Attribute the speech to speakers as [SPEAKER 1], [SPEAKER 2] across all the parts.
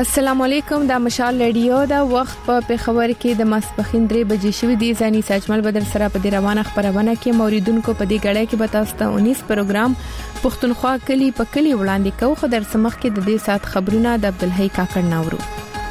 [SPEAKER 1] السلام علیکم د مشال رادیو د وخت په پیښور کې د ماسپخین 3 بجې شوې دي ځاني ساجمل بدر سره په دې روانه خبرونه کې موریدونکو په دې غړې کې به تاسو ته 19 پروګرام پښتونخوا کلی په کلی وړاندې کوو خو در سمخ کې د دې سات خبرونه د عبدالحی کاکړ ناورو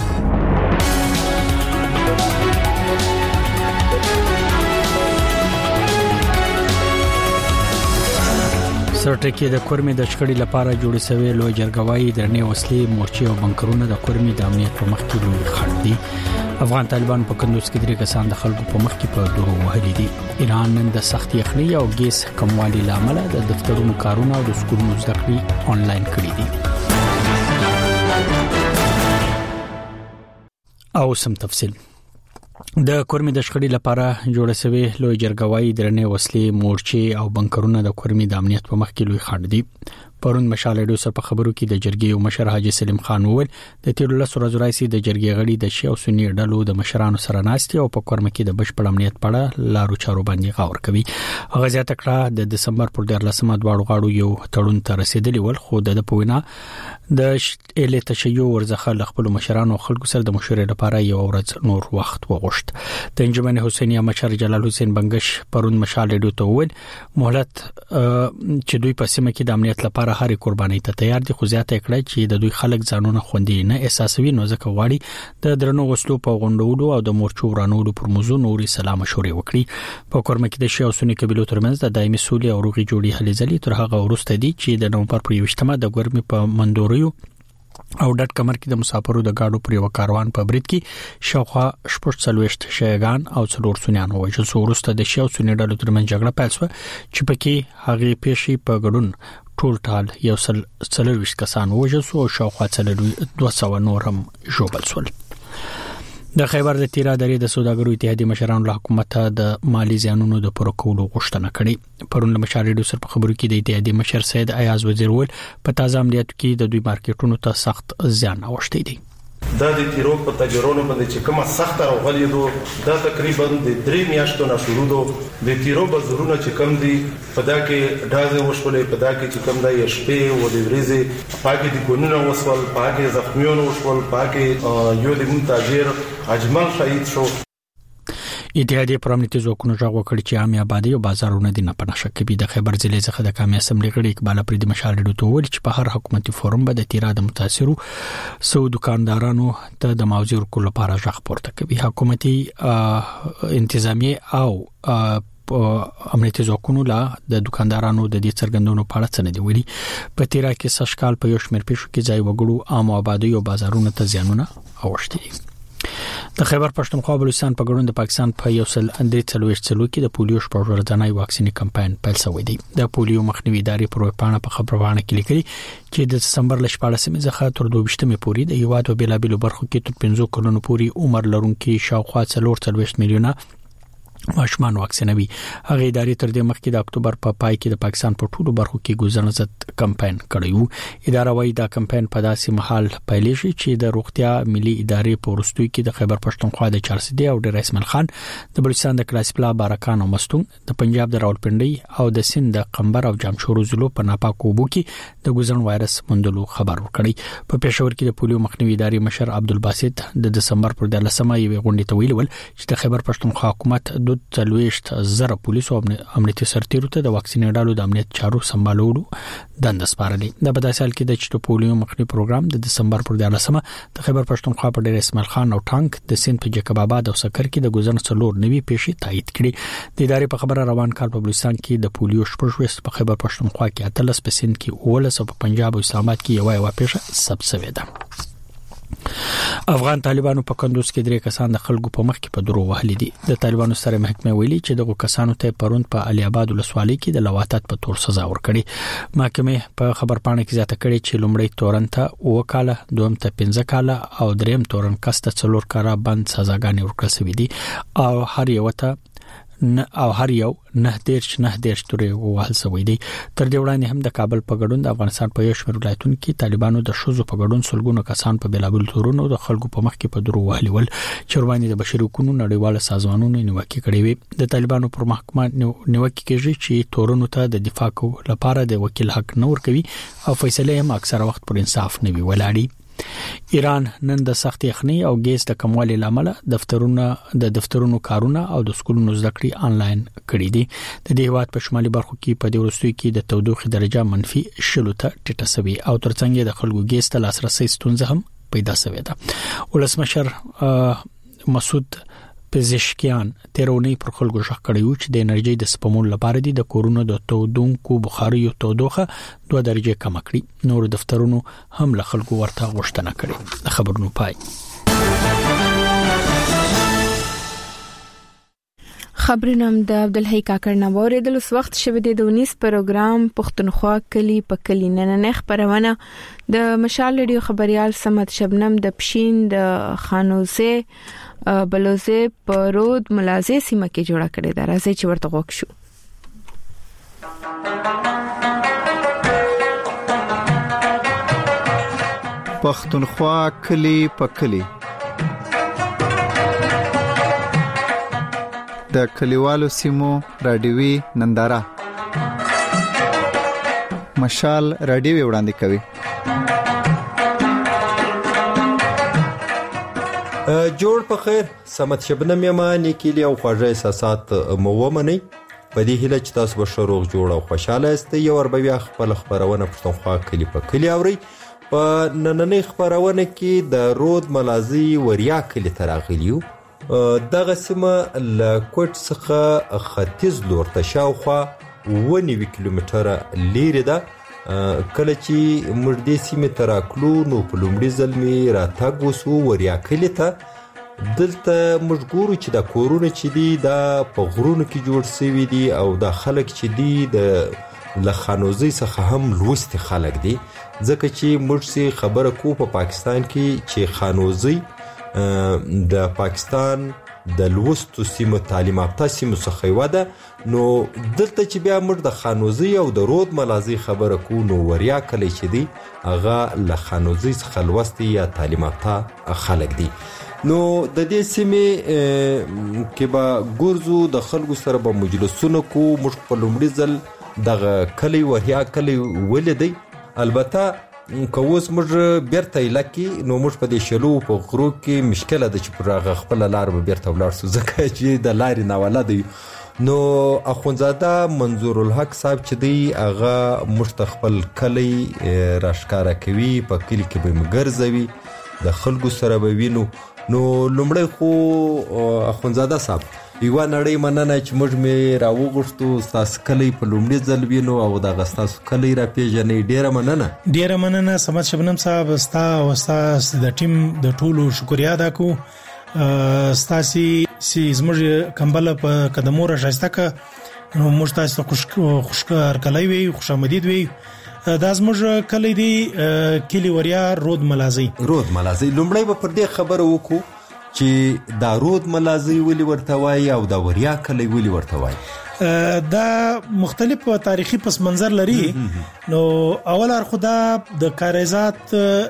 [SPEAKER 2] سرټکی د کورمې د شخړې لپاره جوړې شوې لوی جرګوي درنې وسلې مورچې او بنکرونه د کورمې د امنیت په مخ کې لوی خنډ دي. افغان طالبان په کندوز کې 3 کسان د خلکو په مخ کې په دورو وهلي دي. ایران نن د سخت یخنۍ او ګیس کموالي لامل د دفترونو کارونه او د سکولونو زده کړې آنلاین کړې دي. او سم تفصیل د کورمې د شخړې لپاره جوړه شوې لوی جرګوي درنې وسلې مورچې او بنکرونه د کورمې د امنیت په مخ کې لوی خنډ دي. پرون مشال رادیو سره په خبرو کې د جرګې او مشر حاجی سلیم خان وویل د تیر له سورج راځي د جرګې غړي د شی او سنی ډلو د مشرانو سره ناستي او په کورمې کې د بشپړ امنیت په اړه لارو چارو باندې غور کوي. هغه زیاته کړه د دسمبر پر 14مه دواړو غاړو یو تړون ته رسیدلی ول خو د پوینا د اله تشیع ورزخه خپل مشرانو خلکو سره د مشورې لپاره یو ورځ نور وخت وغوښت. د انجمن حسینیه مشر جلال حسین بنگش پرون مشال رادیو ته وویل مهلت چې دوی په سیمه کې د امنیت لپاره هر قرباني ته تیار دي خو زیاته کړی چې د دوی خلک ځانونه خوندې نه احساسوي نو ځکه غواړي د درنو وسلو په غونډولو او د مورچو ورانولو پر موضوع نوري سلام مشورې وکړي. په کورمه کې د شی او سنی قبیلو ترمنځ د دایمي سولې او روغي جوړې هلې ځلې تر هغه وروسته دي چې د نومبر پر 28مه د ګرمي په مندوریو او ډټ کمر کې د مسافرو د گاډو پر یو کاروان په برید کې شاوخوا 40 شیعاګان او 4 سنیان وژل شو. وروسته د شی او سنی ډلو ترمنځ جګړه پیل شوه چې پکې هغه پیښې په ګډون ټول یو 40 کسان وژل شو او شاوخوا 200 نور هم ژوبل شول. د خیبر د تیرا درې د سوداګرو اتحادیې مشرانو له حکومت د مالی زیانونو د پوره کولو غوښتنه کړې. پرون له مشارډو سره په خبرو کې د اتحادیې مشر سید ایاز وزیر ول په تازه عملیاتو کې د دوی مارکیټونو ته سخت زیان اوښتی دی.
[SPEAKER 3] دا د تیرو په تجربو باندې چې کومه سخت راغلی دو دا تقریبا د 3 میاشتو نه شروع دو د تیرو بزرونه چې کم دي په دا کې ډازه وشولې په دا کې چې کم دا شپې او د ورځې پاکي د ګونونو وسول پاکي زخمیونو وشول پاکي یو د منتاجر اجمل شهید شو.
[SPEAKER 2] اتحادیې پر امنیتي ځواکونو ژغ وکړ چې عامه آبادی او بازارونه دي نه پناه شکوي. د خیبر ضلع څخه د قومي اسمبلی غړي اقبال پردي مشال رادیو ته ویل چې په هر حکومتي فورم به د تیرا د متاثرو سو دکاندارانو ته د موضوع کول لپاره ژغ پورته کوي. حکومتي انتظامیه او امنیتي ځواکونو لا د دکاندارانو د دې څرګندونو په اړه څه نه دی ویلي. په تیرا کې سشکال په یو شمېر پیښو کې ځای وګړو عام آبادی او بازارونو ته زیانونه اوښتي دي. د خیبر پښتونخوا بلوچستان په ګډون د پاکستان په یو سل اندري څلويشت څلو کې د پولیو شپږورځنۍ واکسینی کمپاین پیل شوی دی. د پولیو مخنیوي ادارې پر وپاڼه په خبرونه کې لیکلي چې د دسمبر ل 14مې څخه تر 22مې پورې د هیواد په بیلابیلو برخو کې تر 15 کلونو پورې عمر لرونکي شاوخوا 440 میلیونه ماشومان واکسینوي. هغه ادارې تر دې مخکې د اکتوبر په پای کې د پاکستان په ټولو برخو کې ګوزن ضد کمپاین کړی وو. اداره وايي دا کمپاین په داسې مهال پیلېږي چې د روغتیا ملي ادارې په ورستوي کې د خیبر پښتونخوا د چارسدي او د رئیس ملخان د بلوچستان د کلاسپلا بارکان او مستون د پنجاب د راولپنډي او د سند د قمبر او جامشورو ضلعو په ناپاکو اوبو کې د ګوزن وایرس موندلو خبر ورکړی. په پېښور کې د پولیو مخنیوي ادارې مشر عبدالباسط د دسمبر پر 14مه یو غونډه ته ویل چې د خیبر پښتونخوا حکومت 2,000 پولیسو او امنیتي سرتیرو ته د واکسینې ډالو د امنیت چارو سمبالولو دنده سپارلې. د بداسال کې د چټو پولیو مخنیوي پروګرام د دسمبر پر 14مه د خیبر پښتونخوا په ډېر اسماعیل خان او ټانک د سند په جکب آباد او سکر کې د ګوزن څلور نوي پیښې تایید کړي. د ادارې په خبره روان کال په بلوچستان کې د پولیو شپږ په خیبر پښتونخوا کې 13 په سند کې 19 او په پنجاب او اسلام آباد کې یو پیښه ثبت شوې ده. افغان طالبانو په کندوز کې 3 کسان د خلکو په مخ کې په درو وهلي دي. د طالبانو سره محکمه ویلي چې دغه کسانو ته پرون په علي آباد ولسوالۍ کې د لواتات په تور سزا ورکړي. محکمه په خبرپاڼه کې زیاته کړې چې لومړی تورن ته 9 کاله، دویم ته 15 کاله او دریم تورن کس ته 4 کاله بند سزاګانې ورکړل شوې دي او هر یو نه دیرش تورې وهل شوی دی. تر دې وړاندې هم د کابل په ګډون د افغانستان په یو شمېر ولایتونو کې طالبانو د شوزو په ګډون سلګونو کسان په بیلابل تورونو د خلکو په مخ کې په درو وهلي ول چې وړاندې د بشري حقوقو نړیوال سازمانونو نیوکه کړې وي. د طالبانو پر محکمه نیوکه کېږي چې تورونو ته د دفاع لپاره د وکیل حق نه ورکوي او فیصله هم اکثره وخت پر انصاف نه وی ولاړی. ایران نن د سخت یخنۍ او ګیس د کموالي لامل دفترونو کارونه او د سکولونو زده کړې آنلاین کړې دي. د دې هیواد په شمالي برخو کې په دې وروستیو کې د تودوخې درجه منفي 0 ته ټیټه شوې او ترڅنګ د خلکو ګیس ته لاسرسي ستونزه هم پیدا شوې ده. ولسمشر مسعود پزشکیان تیرونی پر خلکو شخ کړیو چې د انرژي د سپمول لپاره د کورونو د تودونکو بخاریو تودوخه 2 درجه کم کړي. نور دفترونو هم له خلکو ورته غوښتنه کړې. خبرونو پای.
[SPEAKER 1] خبرنام د عبدالحی کاکړ نوورې د لوس وخت شوه د 19 پروګرام پښتونخوا کلی په کلی نن خبرونه د مشال رادیو خبريال سمت شبنم د پښین د خانوزه بلوزه پرود ملازه سیمه کې جوړه کړې ده. راځي چې ورته غوښ شو.
[SPEAKER 4] پښتونخوا کلی په کلی د کلیوالو سیمو رادیوي ننداره مشال رادیوي وړاندې کوي.
[SPEAKER 5] جوړ په خیر سمت شبنم یمانی کلی او خوږه احساسات مومنی په دې هیله چې تاسو به شروع جوړ او خوشاله است. یو ور بیا خپل خبرونه پښتونخوا کلی په کلی اوري. په نننۍ خبرونه کې د رود ملازي وریا کلی تراغلیو دغه سیمه له کوټ څخه ختیځ لور ته شاوخوا 90 کیلومتره لري ده. کله چې موږ دې سیمه تراکلو نو په لومړي ځل می راتګ وسو وریا کلی ته. دلته موږ ګورو چې د کورونه چې دي د په غرونو کې جوړ شوی دي او د خلک چې دي د لخانوزي څخه هم لوستي خلک دي ځکه چې موږ سي خبره کو په پاکستان کې چې خانوزي د پاکستان د لوستو سیمو تعلیم یافته سیمو څخه یو ده. نو دلته چې بیا موږ د خانوزي او د رود ملازي خبره کو نو وریا کلی چې دي هغه له خانوزي څخه لوستي یا تعلیم یافته خلک دي. نو د دې سیمې کې به ګورزو د خلکو سره به مجلسونه کو. موږ په لومړي ځل دغه کلی وریا کلی ولیدي. البته کووس موږ بیرته لکی نو موږ په دې شلو په غرو کې مشکله ده چې پر خپل لار به بیرته ولاړ سو ځکه چې د لارې ناوله دی. نو اخونزاده منظور الحق صاحب چې دی هغه مستقبل کلی راشکاره کوي. په کلی کې به مګرځوي د خلکو سره به وینو. نو لومړی خو اخونزاده صاحب یو نړۍ مننه چې موږ می راوغښتو تاسو کلی په لومړي ځل وینو او د غستاسو کلی را پیژنې. ډیره مننه سمت شبنم صاحب ستا او تاسو د ټیم د ټولو شکریا ادا کو. ستاسي زموږ کمبل په قدمو را شایسته ک نو موږ تاسو خوشکار کلی وي خوشامدید وي. دا زموږ کلی دی کلی وریا رود ملازي. لومړی به پر دې خبره وکړو چې دا رود ملازي ولې ورته وایي او دا وریا کلی ولې ورته وایي.
[SPEAKER 6] دا مختلف تاریخي پس منظر لري. نو اول خدا د کاریزات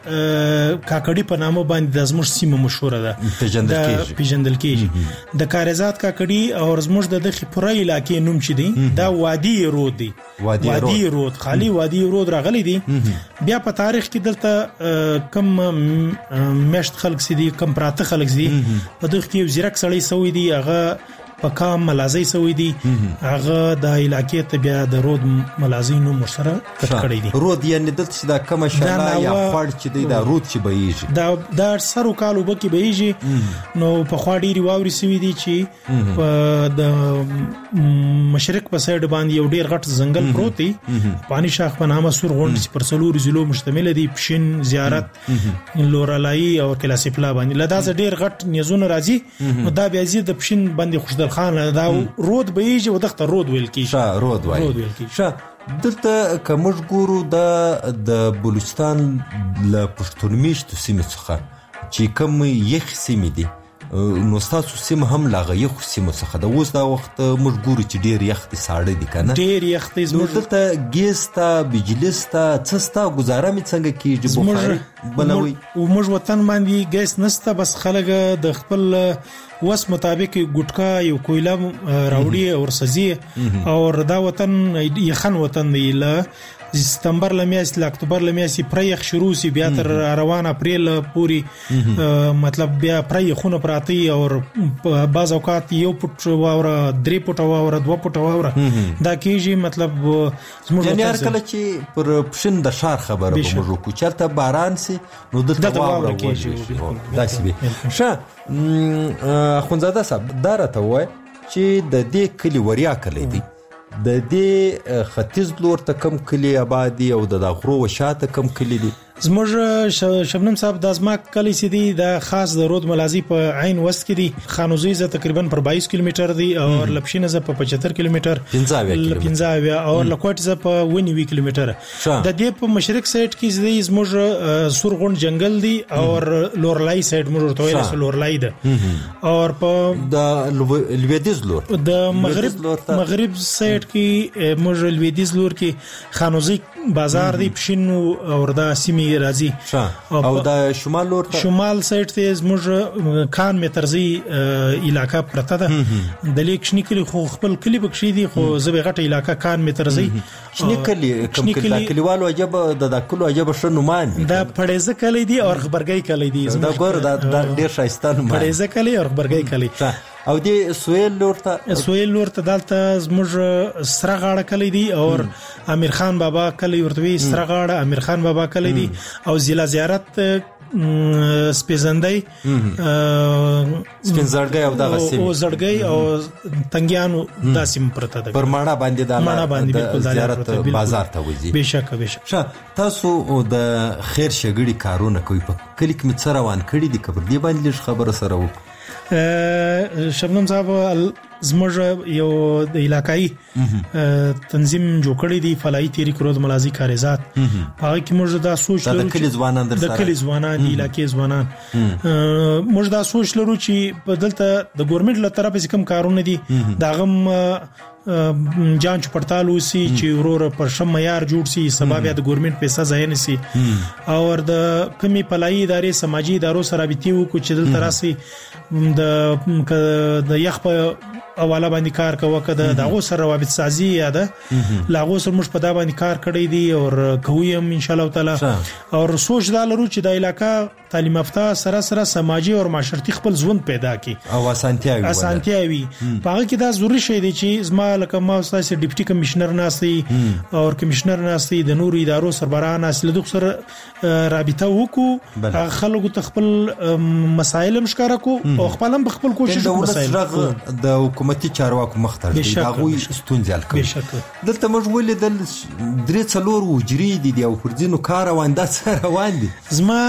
[SPEAKER 6] کاکړي په نامه باندې د زموږ سیمه مشهوره ده پیژندل کیږي. د کاریزات کاکړي او زموږ د دغه پوره علاقې نوم چې دی دا وادي رود دی. وادي رود خالی وادي رود راغلي دي. بیا په تاریخ کې دلته کم مشت خلک سي دي کم پراته خلک سي په دغه کې زیرک سړی سوی دی هغه پکام ملازي سوی دی هغه د علاقې ته بیا د رود ملازي نو مسره کټکړی دی.
[SPEAKER 5] رود یعنی دلته چې دا کومه شاله یا خړ چې دی دا رود چې بهيږي
[SPEAKER 6] دا سرو کالو بکی بهيږي. نو په خواډي ریواوري سوی دی چې په د مشرق په سایډ باندې یو ډیر غټ ځنګل پروت دی. پانی شاخ په نامه سور غونډ چې پر سلور زلو مشتمل دی. پښین زیارت لورالای او کلاسیپلا باندې لدا ز ډیر غټ نيزونه راځي. نو دا بیا زی د پښین باندې خوشدل خان دا رود بهيږي او دغه رود ویل کیږي.
[SPEAKER 5] رود وایي. دلته کومج ګورو د بلوچستان له پښتونمیشتو سیمه څخه چې کوم یخ سیمه دي نو تاسو سیمه هم لاغه یخ سیمه څخه د اوس دا وخت موږ ګورو چې ډیر یخ دي ساړه دي کنه
[SPEAKER 6] ډیر یخ دي.
[SPEAKER 5] زموږ دلته ګیستا بجلیستا څستا گزاره می څنګه کیږي بخاري بلوي
[SPEAKER 6] او موږ وطن باندې ګیس نسته بس خلک د خپل وس مطابق ګټکا یو کویلا راوړي او سزي او دا وطن یخن وطن دی له سپتمبر لمیاس ل اکتوبر لمیاس پرېخ شروع سی بیا تر روان اپریل پوری مطلب بیا پرې خونه پراتی او بعض اوقات یو پټ واوره 3 پټ واوره 2 پټ واوره دا کیږي مطلب
[SPEAKER 5] زموږ یعنی هر کله چې پر پښین د شار خبره موږ کو چرته باران سي نو د واوره کیږي دا سی شه خونزاده صاحب دارته وای چې د دې کلی وریا کلی دی د دې ختیځ لور ته کم کلی آبادی او د غرو وشاته کم کلی دی
[SPEAKER 6] زموږ شبنم صاحب د ازما کلی سي دي د خاص د رود ملازي په عین وست کې دي خانوزي ز تقریبا پر 22 کیلومتر دي او لپشینه ز په 75 کیلومتر 15 او لکوټ ز په 19 کیلومتر د دې په مشرق سایډ کې دي زموږ سورغون جنگل دي او لورلای سایډ موږ ته ویل لورلای ده او په د لویدیز لور د مغرب سایډ کې موږ لویدیز لور کې خانوزي بازار دی پښینو او د سیمه راځي
[SPEAKER 5] او د شمال لور ته
[SPEAKER 6] شمال سایډ ته زموږ کان مترزي علاقہ پرته ده د لیکشنی کلی خو خپل کلی بکشي دي خو زبې غټه علاقہ کان مترزي
[SPEAKER 5] شنی کلی کوم کلیوالو عجب د کلو عجب شنومان
[SPEAKER 6] دا پړېزه کلی دي او خبرګي کلی دي
[SPEAKER 5] دا ګور دا ډیر شایستان
[SPEAKER 6] پړېزه کلی او خبرګي کلی
[SPEAKER 5] او د سویل لور ته دالته زموږ سره غاړه کلی دي او امیر خان بابا کلی ورته سره غاړه امیر خان بابا کلی دي او ضلع زیارت سپیزندای سپینزړګي او دغه سیم
[SPEAKER 6] او زړګي او تنګیانو داسیم پرته ده
[SPEAKER 5] پر ماړه باندې د زیارت بازار ته وځي
[SPEAKER 6] بشک
[SPEAKER 5] تاسو د خیر شګړي کارونه کوي په کلی کې مڅ روان کړي دي کبر دی باندې خبره سره وکړه
[SPEAKER 6] شبنم صاحب زموږ یو د علاقائی تنظیم جوړ کړی دی فلاحي تحریک رود ملازي کاریزات هغه کې موږ دا سوچ لرو
[SPEAKER 5] د کلی ځوانان
[SPEAKER 6] د علاقې ځوانان موږ دا سوچ لرو چې په دلته د ګورنمنت له طرفه کوم کارونه دي دا غم جانچ پړتال وسی چې ورور پر شم معیار جوړ سي سبب د ګورنمنت پیسې ځای نه سي او د کمی فلاحي ادارې سماجی ادارو سره بيتي وو چې دلته راسي د یخ په حواله باندې کار کوي کده دغه سره روابط سازي یاده لاغو سره مش په دا باندې کار کړی دی او کوي هم ان شاء الله تعالی او سوچ دا لرو چې د علاقې تعلیم یافته سره سماجی او معاشرتي خپل ژوند پیدا کی
[SPEAKER 5] او اسانتیاوي
[SPEAKER 6] په هغه کې دا ضروري شی دی چې زما لکه ما استاد ډیپټي کمشنر ناسي او کمشنر ناسي د نور ادارو سربران اصل د سره رابطه وکړو خلکو ته خپل مسائل مشکاره کو او خپل کوشش
[SPEAKER 5] مسائل د حکومتي چارواکو مخته دي هغه ستونزې حل کوي دلته موږ ولې د 3 وجري دي او فرځینو کار روان ده سره روان دي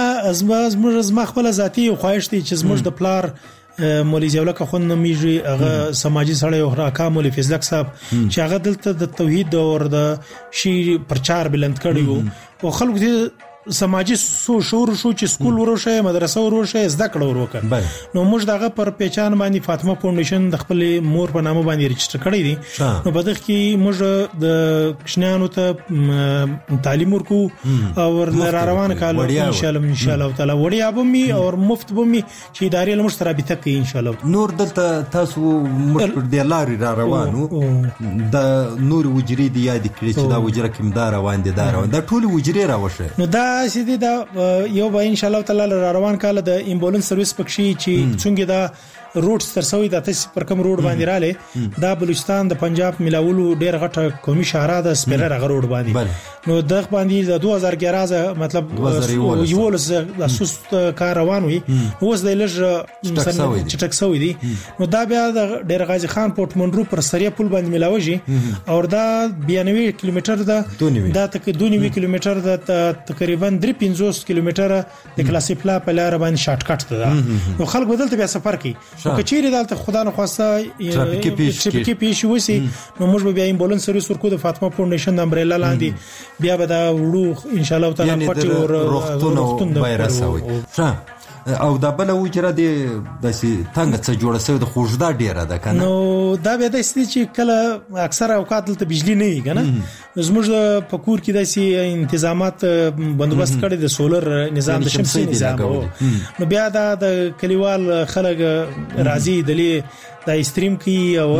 [SPEAKER 6] زما خپل ذاتی خواهش دي چې زموږ د پلار مولوی ضیاءالله خون نمیږي هغه سماجی سړی او حکام مولوی فضلک صاحب چې هغه دلته د توحید او د شی پرچار بلند کړی وو او خلکو دې سماجی شعور شو چې سکول وروشه مدرسه وروشه زده کړه وروکه نو موږ دغه پر پہچان باندې فاطمه فاونډیشن د خپل مور په نامه باندې رجسټر کړی دي نو په دغه کې موږ د کشنانو ته تعلیم ورکو او را روان کال ان شاء الله تعالی وړي ابمي او مفت بمي چې ادارې له مشترک رابطه کوي ان شاء الله
[SPEAKER 5] نور دلته تاسو مشکل دی لاري را روانو د نور وجري دی یاد کړی چې دا وجره کې مدار روان دي دا ټول وجري راوشه
[SPEAKER 6] نو دا سیدی دا یو به ان شاء الله تعالی روان کاله د امبولانس سرویس پکشي چې څنګه دا روډ ترسوي د تاسو پر کوم روډ باندې رااله دا بلوچستان د پنجاب ملاولو ډیر غټه قومي شهره د سپیلر غ روډ باندې نو دغه باندې د 2011 مطلب یو د اساس کار روان وي اوس د لږ چټکسوي دي نو دا بیا د ډیر غازی خان پورت منرو پر سریه پل باندې ملاوي او دا 92 کیلومتر دا تک 2 کیلومتر د تقریبا 350 کیلومتر د کلاسي پلا په لار باندې شارټ کټ ده نو خلک بدلته بیا سفر کوي او کچېری دلته خدا نه خواسته ټرافیکي پیښ وسی نو موږ به امبولانس سرویس ورکو د فاطمه فاونډیشن د امبریلا لاندې بیا به دا وړو ان شاء الله تعالی پټي او
[SPEAKER 5] روختون وایرس وي او دا بل وجره دي د څنګه څه جوړه سوی د خوشدا ډیره ده کنه
[SPEAKER 6] نو دا به د ستې چې کله اکثر اوقات ته بجلی نه وي کنه زموږ په کور کې د تنظیمات بندوبست کړي د سولر نظام د شمسي نظام نو بیا دا د کلیوال خلک راضي دلی دا استریم کی او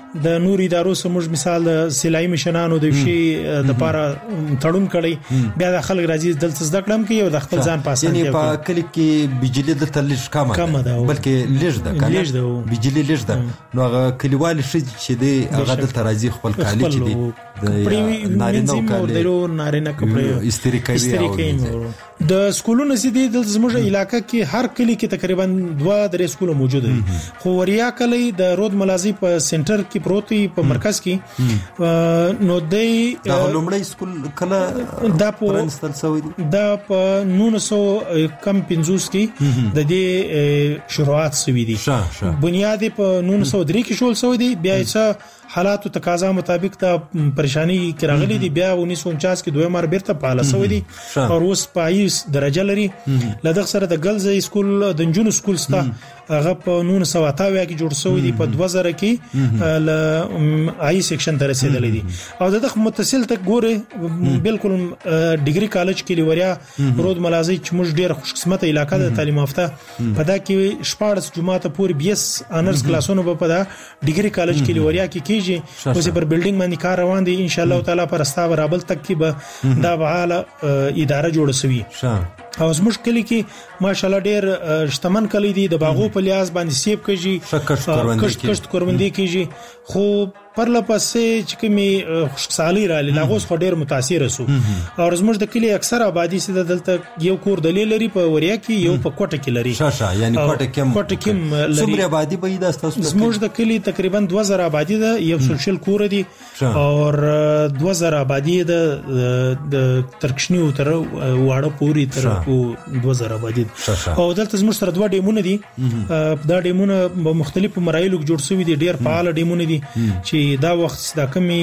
[SPEAKER 6] د نور ادارو سمج مثال سلای مشنانو د شي د پاره تړون کړي بیا د خلک راځي دلته زده کړم کې یو د خپل ځان پاسه
[SPEAKER 5] یعنی په کلی کې بجلی د تلش کم ده بلکې لږ ده کنه بجلی لږ ده نو هغه کلیوال شي چې دی هغه د ترازی خپل کالی چې دی د نارینه کالی
[SPEAKER 6] نارینه کپړې
[SPEAKER 5] استری کوي
[SPEAKER 6] د سکولونو سيدي د زموږ علاقې کې هر کلی کې تقریبا 2-3 سکول موجود دي خو وریا کلی د رود ملازي په سنټر کې پروت وي په مرکز کې نو دی
[SPEAKER 5] دا لومړی سکول کله
[SPEAKER 6] دا په
[SPEAKER 5] سوي دي
[SPEAKER 6] دا په 900 کم 50 کې د دې شروعات سوي دي بنیادی په 903 کې شول سوي دي بیا چې حالات او تقاضا مطابق ته پریشانی کې راغلي دي بیا 1949 کې دوه مر بیرته پاله سوي دي او اوس پایس درجه لري لدغ سره د ګلز سکول د جنونو سکول ستا هغه په 1928 کې جوړ شوی دی په 2000 کې ل آی سیکشن ته رسیدلې دي او دغه متصل ته ګوره بالکل ډیګري کالج کې لوریا رود ملازي چې موږ ډیر خوش قسمت علاقې د تعلیم یافته په دا کې 14 جمعه ته پوری 20 انرز کلاسونو په دا ډیګري کالج کې لوریا کې کیږي اوس پر بلډینګ باندې کار روان دي ان شاء الله تعالی پر استاو رابل تک کې به دا بحاله اداره جوړ شوی او زموږ کلی کې ماشاءالله ډیر شتمن کلی دي د باغو په لیاز باندې سیب کېږي کشت کروندې کېږي خو پر لپسې چې کومي خوشحالي را لغوس خو ډیر متاثر سو او زموږ د کلی اکثر آبادی سي دلته یو کور دلیل لري په وریا کې یو په کوټه کې لري
[SPEAKER 5] یعنی کوټه کې لري څومره آبادی به د تاسو
[SPEAKER 6] زموږ د کلی تقریبا 2000 آبادی ده یو سوشل کور دي او 2000 آبادی د ترکشنی او تر واړه پوری تر 2000 آبادی او دلته زموږ سره دوه ډیمونه دي دا ډیمونه مختلفو مراحلو جوړ شوی دي ډیر فعال ډیمونه دي چې دا وخت دا کمی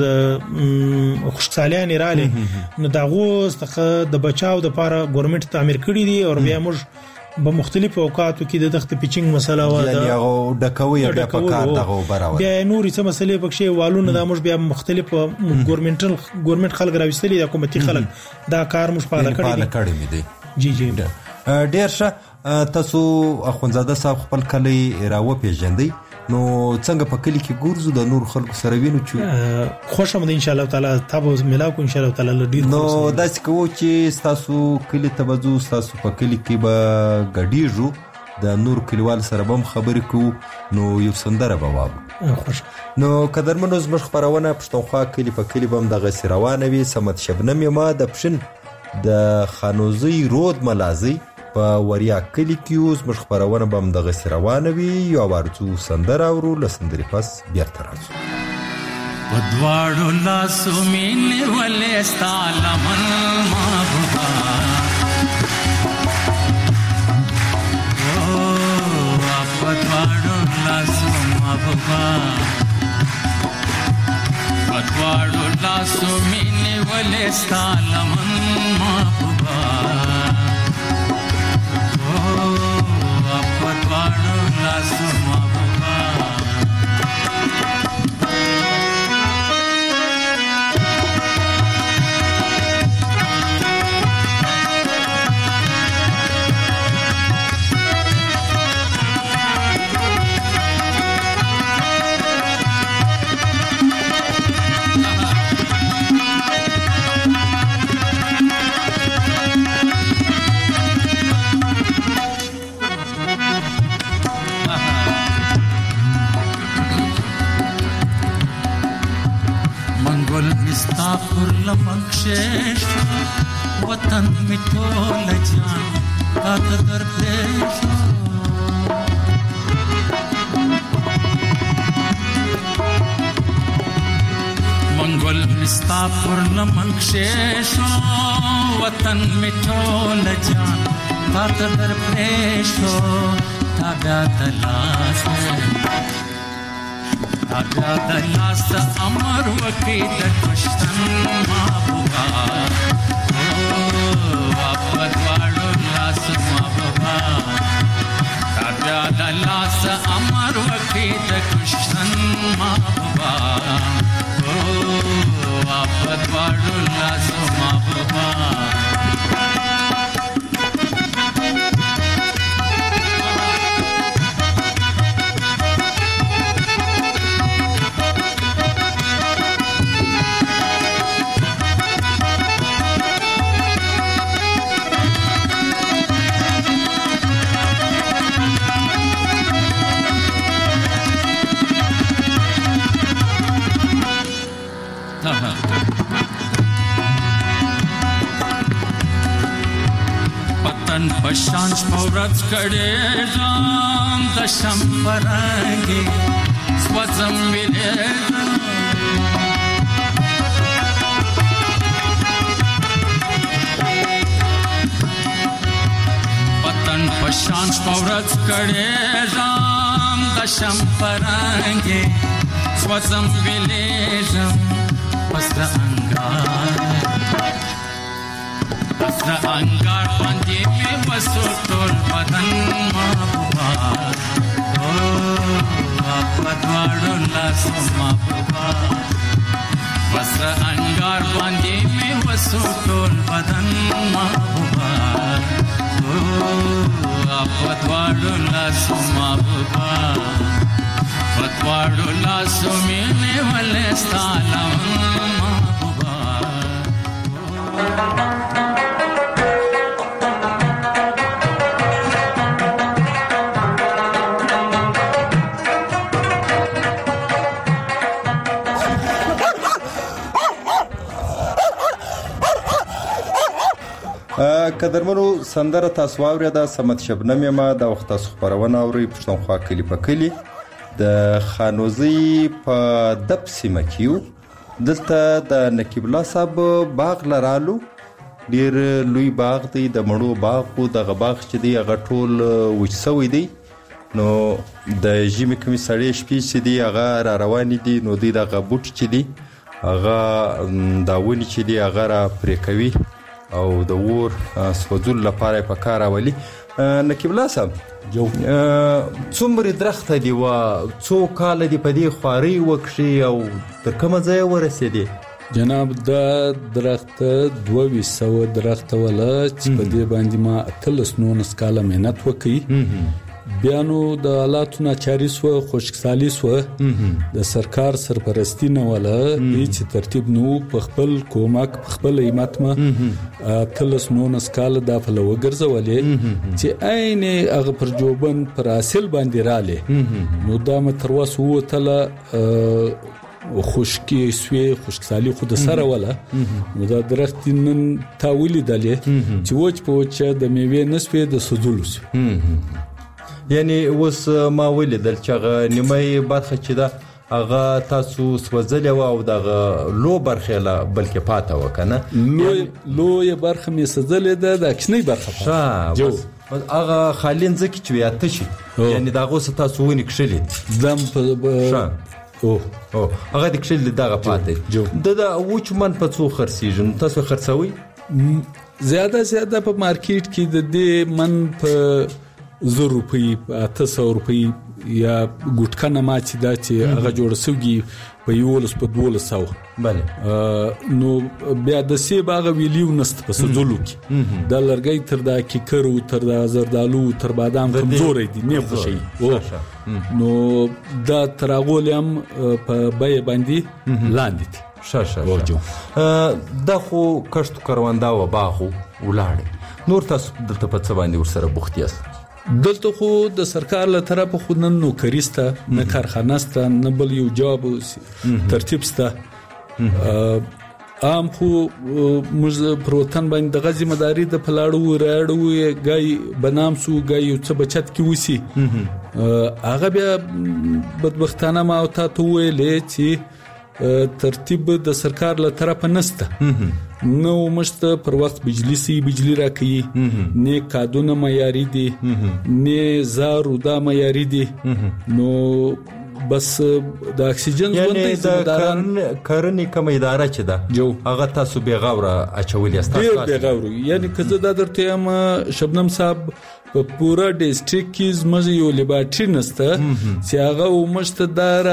[SPEAKER 6] خوشحالیان رااله نو دا غوس د بچاو د لپاره ګورنمنت تعمیر کړی دي او بیا موږ په مختلفو اوقاتو کې د دغه پیچینګ مسله و
[SPEAKER 5] یعنی هغه ډکوي بیا په کار دغه براوي
[SPEAKER 6] بیا نورې څه مسلې پکې والونه د موږ بیا مختلف ګورنمنت خلک راوستلي د حکومتي خلک دا کار موږ پاله
[SPEAKER 5] کړی دي
[SPEAKER 6] جی
[SPEAKER 5] ډیر ښه تاسو اخوندزاده صاحب خپل کلی راو پیژندئ نو څنګه په کلی کې ګورځو د نور خلکو سره وینو چې
[SPEAKER 6] خوشم ده ان شاء الله تعالی تاسو ملاو کو ان شاء الله تعالی ډیر
[SPEAKER 5] نو داسې کوو چې تاسو کلی ته وځو تاسو په کلی کې به غډیږو د نور کلیوال سره به خبرې کوو نو یو سندره به وابو
[SPEAKER 6] خوش
[SPEAKER 5] نو قدرمنو زموږ خبرونه پښتونخوا کلی په کلی به هم دغه روانه وي سمت شبنم یما د پښن د خانوزي رود ملازي په وریا کلی کې اوس مخ خبرونه به هم دغه روانه وي یو ورڅو سندره ورو لسندري پس بیرته راځو
[SPEAKER 7] ودواړو لاسو مینې ولې ستاله من محبوبا او ودواړو لاسو محبوبا ودواړو لاسو مینې ولې ستاله من محبوبا پتوانو لاسو محبوبا پر لمکشش وطن می ټول جان تا در پېښ منګل مستا پر لمکشش وطن می ټول جان تا در پېښ تا بیا تلاش آجا دلاس امر وکی دکشتن محبوبا واپد واڑو لاس محبوبا آجا دلاس امر وکی دکشتن محبوبا واپد واڑو لاس محبوبا پشان شپورت کړېږم د شمپرنګي سوځم ویلېږم وطن پشان شپورت کړېږم د شمپرنګي سوځم ویلېږم پس د انګار باندې مې وسو ټول بدن محبوبا پدواړو لاسو محبوبا پس د انګار باندې مې وسو ټول بدن محبوبا پدواړو لاسو محبوبا پدواړو لاسو مې ولستا محبوبا
[SPEAKER 5] قدرمنو سندره تاسو واورېده سمت شبنم یم د وخت تاسو خبرونه اورئ پښتونخوا کلی په کلی د خانوزي په دب سیمه کې یو دلته د نقیب الله صاحب باغ لرالو ډېر لوی باغ دی د مڼو باغ خو دغه باغ چې دی هغه ټول وچ سوی دی نو د ژمي کومې سړې شپې چې دی هغه را روانې دي نو دوی دغه بوټ چې دی هغه دا ونې چې دی هغه را پرې کوي او د اور سوځولو لپاره یې په کار راولي نقیب الله صاحب څومره درخته دي و څو کاله دي په دې خوارۍ وکړي او تر کومه ځایه ورسېدې
[SPEAKER 8] جناب دا درخت 2200 درخت ولا چې په دې باندې ما 19 کاله مهنت وکړي بیا نو د حالاتو ناچاري سوه خوشکسالي سوه د سرکار سرپرستی نه ولا هیڅ ترتیب نو په خپل کومک په خپل همت ما 19 کال د فلو ګرځولې چې عین هغه پر جوبن پر اصل باندې رااله نو دا متروس وته خوشکی سوی خوشکسالي خود سره ولا نو دا درخت نن تاویل دلې چې وچ په وچ د میوه نسوي د سوزولو
[SPEAKER 5] یعنی اوس ما ولیدل چې هغه نیمه برخه چې ده هغه تاسو سوځلې وه او دغه لو برخه لا بلکې پاته وه که نه
[SPEAKER 8] لویه برخه مې سوځلې ده د کوچنۍ برخه
[SPEAKER 5] پاته هغه خالي ځمکې چې وي اته شي یعنی د هغو څه تاسو ونې کښلې
[SPEAKER 8] دم
[SPEAKER 5] هغه د کښلې دغه پاته د وچ من په څو خرڅېږي نو تاسو خرڅوئ
[SPEAKER 8] زیاده په مارکیټ کې د دې من په 100 روپۍ 800 روپۍ یا ګټکه نه چې دا چې هغه جوړ سوګي په 1200
[SPEAKER 5] بله
[SPEAKER 8] نو بیا د سیب هغه ویلیو نست په سوزولو کې د لرګي تر دا کیکرو تر دا زردالو تر بادام کمزورې دي نه خوشي نو دا تراغولم په بای باندې لاندې
[SPEAKER 5] دا خو کښت کرواندا و باغو ولاړ نور تاسو دلته په څه باندې ورسره بوخت یاست
[SPEAKER 8] دلته خو د سرکار له طرفه خو نن نوکري سته نه کارخانه سته نه بل یو جاب ترتیب سته عام خو موږ پر وطن باندې د غزي مداري د پلاړو راړو غي بنام سو غي یو څه بچت کی وسی هغه بیا بدبختانه ما او تاسو ویلې چې ترتیب د سرکار له طرفه نسته نو مشته پر وخت بجلی راکې نه کادونه معیاري دي نه زارو دا معیاري دي نو بس د اکسیجن
[SPEAKER 5] یعنی د کرنې کوم اداره چې ده هغه تاسو بیغوره اچولې استاسو
[SPEAKER 8] بیغوره یعنی کزه د درته ما شبنم صاحب په پورا ډیسټریکټ کې زموږ یو لیبارټری نسته چې هغه ومشته دار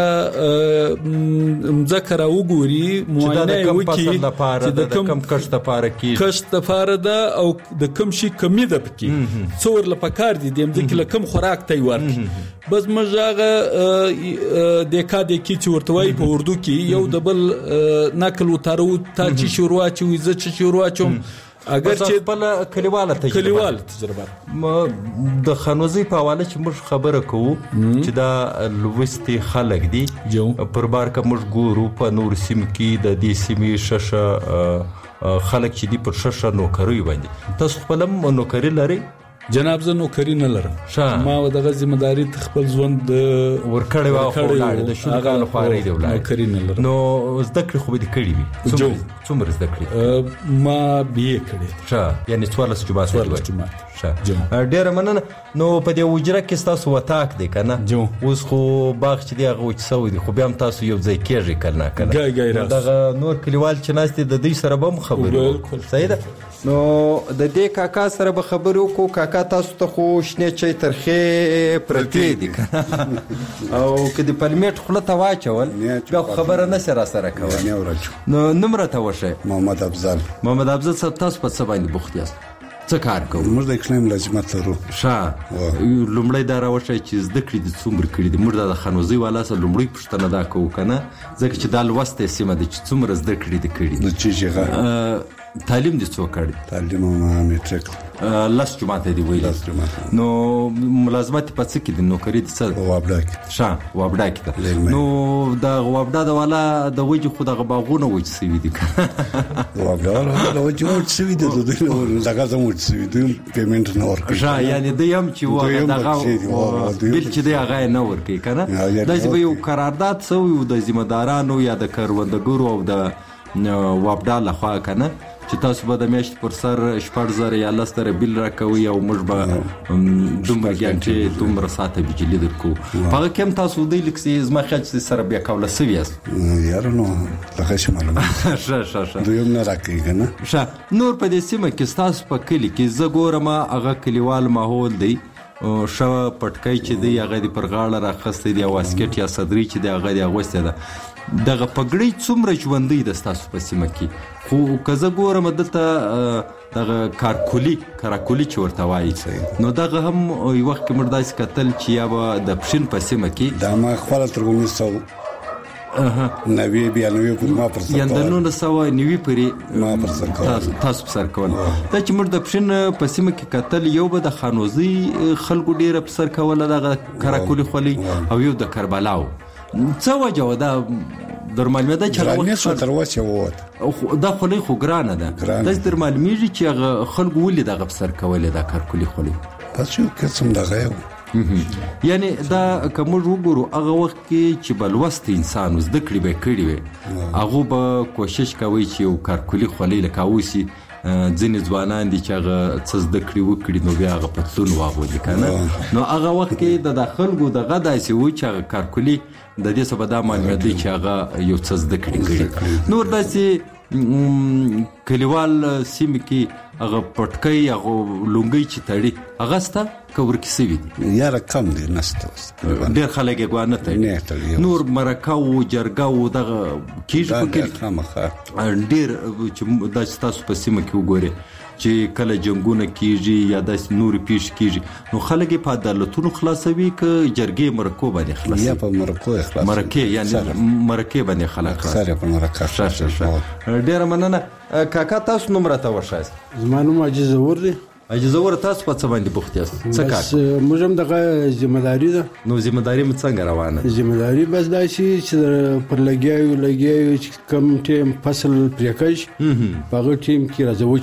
[SPEAKER 8] ذکر وګوري معاینه وکړي چې د کم کښت لپاره کې کښت لپاره ده او د کم شي کمی ده پکې څور لپاره دي د ځکه کم خوراک تی ورکړي بس مجاغه د کاده کې چې ورتوي په اردو کې یو د بل نقل وتارو تا چې شروع چې وزه چې شروع چوم اگر چې
[SPEAKER 5] بل کلیواله
[SPEAKER 8] تجربه
[SPEAKER 5] د خانوزي په حواله چې موږ خبره کوو چې دا لوستي خلک دي پر بار کا موږ ګورو په نور سیم کې د دې سیمې ششه خلک چې دي پر ششه نوکری باندې تاسو خپل نوکری لري
[SPEAKER 8] جناب زه نوکری نه لرم ما دغه ځمېداري خپل ژوند
[SPEAKER 5] ورکړې و خو د شوګانو خواري دی ولای
[SPEAKER 8] نوکری نه لرم
[SPEAKER 5] نو زده کړې خو به دې کړې وي څومره زده کړې
[SPEAKER 8] ما BA کړې
[SPEAKER 5] یعنی 14 جمعات ډېر مننه نو په دې وجره کې تاسو وتاک دی کنه اوس خو باغ چې دی هغه وچ سوی دی خو بیا هم تاسو یو ځای کېږئ کنه دغه نور کلیوال چې ناست د دوی سره به هم خبرې صحیح ده نو د دې کاکا سره به خبرې وکړو کاکا تاسو ته خو شنې چای ترخې پرتې دي او که د پلمېټ خوله ته واچول بیا خبره نسې را سره کوه نو نوم راته وښیه
[SPEAKER 9] محمد افضل
[SPEAKER 5] صاحب تاسو په څه باندې بوخت یاست څه کار کوو
[SPEAKER 9] موږ د اقلیم لازمت لرو
[SPEAKER 5] لومړی دا راوښیه چې زده کړې دي څومره کړي دي موږ د خانوزۍ والا سره لومړی پوښتنه دا کوو که نه ځکه چې دا لوستې سیمه ده چې څومره زده کړې دي کړي
[SPEAKER 9] د چی جغه
[SPEAKER 5] تعلیم دې څو کړی
[SPEAKER 9] تعلیم میټریک
[SPEAKER 5] لاس جماعت دی ویل نو ملازمت په څه کې د نوکری د څه
[SPEAKER 9] وابډا کې
[SPEAKER 5] وابډا کې نو دا وابډا د والا د وجه خو د باغونه وچ سوي دي
[SPEAKER 9] وابډا د وجه وچ سوي دي دغه زموږ وچ سوي دي پیمنٹ نه ورکړي
[SPEAKER 5] یعنی د یم چې دغه بل چې دی هغه نه ورکړي کنه دا چې یو قرارداد سوی د ذمہدارانو یا د کروندګرو او د وابډا لخوا کنه چې تاسو به د میاشتې پر سر 4000 یا 10000 بیل راکوي او موږ به دومره ګڼټې دومره ساعته بجلی درکو هغه کوم تاسو دی لکسي زما خیال چې سره بیا کوله سوي یاست
[SPEAKER 9] یاره نو لکه چې معلومه دویم نه راکوي که نه
[SPEAKER 5] نور په دې سیمه کې ستاسو په کلي کې زه ګورم هغه کلیوال ماحول دی شوه پټکی چې دی هغه د پر غاړه راخستی دی او واسکټ یا صدري چې دی هغه د اغوستی ده دغه پګړۍ څومره ژوندۍ ده ستاسو په سیمه کې خو که زه ګورم دلته دغه کراکولي چې ورته وایي نو دغه هم یو وخت کې موږ داسې کتل چې یا به د پښین په سیمه کې
[SPEAKER 9] دا ما خپله تر 1999 پورې ما پر سر
[SPEAKER 5] یا د 1990 پورې تاسو په سر کول دا چې موږ د پښین په سیمه کې کتل یو به د خانوزۍ خلکو ډېره په سر کوله دغه کراکولي خولۍ او یو د کربلاو څه وجه و دا در معلومه ده چې دا خولۍ خو ګرانه ده داسې در معلومیږي چې هغه خلکو ولې دغه په سر کولې دا کارکولي خولۍ
[SPEAKER 9] پس یو قسم دغه یو
[SPEAKER 5] یعنی دا که موږ وګورو هغه وخت کې چې به لوست انسان زده کړې به کړي وي هغه به کوشش کوي چې یو کارکولي خولۍ لکه اوسي ځینې ځوانان دي چې هغه څه زده کړي وکړي نو بیا هغه پتلون واغوندي که نه نو هغه وخت کې د خلکو دغه داسې و چې هغه کارکولي د دې څه به دا معلومات دی چې هغه یو څه زده کړي نور داسې کلیوال سیمې کې هغه پټکی هغه لونګۍ چې تړي هغه سته که ورکې سوي دي
[SPEAKER 9] یاره کم دی نسته
[SPEAKER 5] ډېر خلک یې ګواه نه تړي نور مرکه و جرګه و دغه کېږي په کلي ډېر چې داسې تاسو په سیمه کې وګورئ چې کله جنګونه کیږي یا داسې نورې پیښې کیږي نو خلک یې په عدالتونو خلاصوي که جرګې مرکو باندې خلاصوي
[SPEAKER 9] یا په مرکو خلاصوي
[SPEAKER 5] مرکې یعنی مرکې باندې خلک
[SPEAKER 9] اکثر په مرکه
[SPEAKER 5] ډېره مننه کاکا تاسو نوم راته وښایاست
[SPEAKER 10] زما نوم عاجز زور دی
[SPEAKER 5] اجازه تاسو په څه باندې بوخت یاست څه کار
[SPEAKER 10] موږ هم دغه ذمہداري ده
[SPEAKER 5] نو ذمہداري مو څنګه روانه
[SPEAKER 10] ذمہداري بس دا چې پر لګیاو چې کم ټیم فصل پرېکش په ټیم کې راځوچ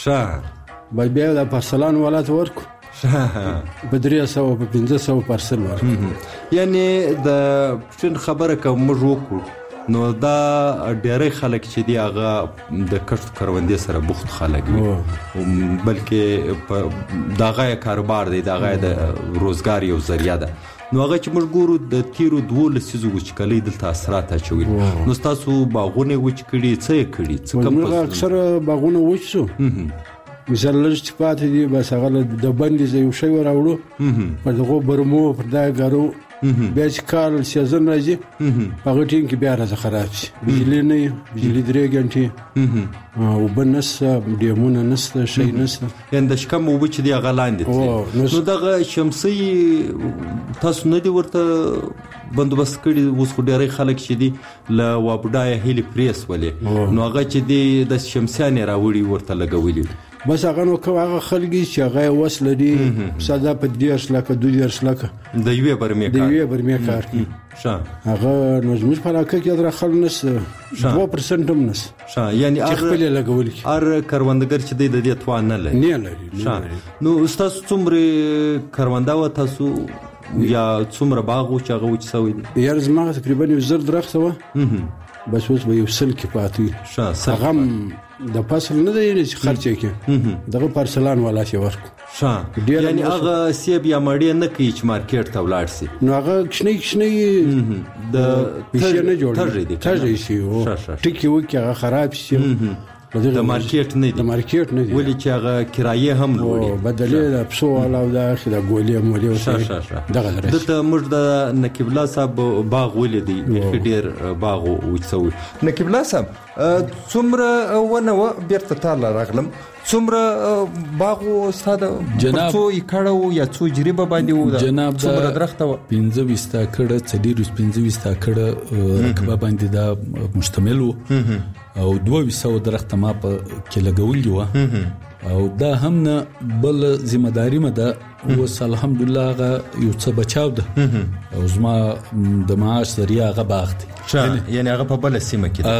[SPEAKER 10] بیا د پارسلان ولات ورکو په 300 په 500 پارسل ورکو
[SPEAKER 5] یعنی د خبره کوم موږ وکړو نو دا ډېری خلک چې دی هغه د کښت کروندې سره بوخت خلک دي بلکې دغه کاروبار دی دغه د روزګار یو ذریعہ ده نو هغه چې موږ ګورو د تیرو 12 لسیزو وچکلۍ دلته اثرات اچوي نو تاسو باغونه وچ کړي څه کړي څه کم
[SPEAKER 10] اکثر باغونه وچ شو مثال لږ چې پاتې دي بس هغه د بندې یو شی راوړو په دغه برمو پر دا غارو بیا چې کال سیزن راځي هغه ټیم کې بیا راځي خراب شي بجلی نه بجلی 3 غنټې او بنس ډیمونه نسته شي نسته
[SPEAKER 5] یان د شکم او چې دی غلاندې نو دغه شمسي تاسو نه دی ورته بندوبست کړي اوس خو ډېری خلک چې دي ل وابډای هلي پریس ولې نو هغه چې دی د شمسیانې راوړي ورته لګولي
[SPEAKER 10] بس هغه نو هغه خلګي چې هغه وسله دي ساده په 10 لکه 2 لکه
[SPEAKER 5] د یوې برمې کار
[SPEAKER 10] هغه نو زموږ په علاقه کې درخل نس 2% هم نس
[SPEAKER 5] یعنی
[SPEAKER 10] خپل یې لګول کی
[SPEAKER 5] ار کروندګر چې د دې توان نه لري
[SPEAKER 10] نه لري
[SPEAKER 5] نو استاد څومره کرونده و تاسو یا څومره باغ و چې هغه وچ سوی دی
[SPEAKER 10] یار زما تقریبا 1000 درخت و بس اوس به یو سل کې پاتې هغه د فصل نه دی چې خرچه کې دغه پرسلان والا شي ورکو
[SPEAKER 5] یعنی هغه سیب یا مړی نه کوي چې مارکیټ ته ولاړ شي
[SPEAKER 10] نو هغه کښنی د پیسې نه جوړ ترجی شي او ټکی وکي هغه خراب شي
[SPEAKER 5] د مارکیټ نه دی ولې چې هغه کرایه هم لوړي
[SPEAKER 10] بدلې د پسو والا او د ګولې مولې دغه
[SPEAKER 5] دته موږ د نقیب الله صاحب باغ ولیدي ډېر باغ وڅوي نقیب الله صاحب څومره ونه بیرته تعالی راغلم څومره باغ استاد
[SPEAKER 8] جناب
[SPEAKER 5] څو یکړو یا څو جریبه باندې و
[SPEAKER 8] جناب
[SPEAKER 5] څومره درخته
[SPEAKER 8] 15 کړه 15 کړه رقبه باندې دا مشتمل وو او 200 درخت ما په کې لګولې و او دا هم نه بل ذمہ داری مده اوس الحمدلله هغه یو څه بچاو ده او زما د معاش ذریعہ هغه باغ دی
[SPEAKER 5] یعنی هغه په بل سیمه کې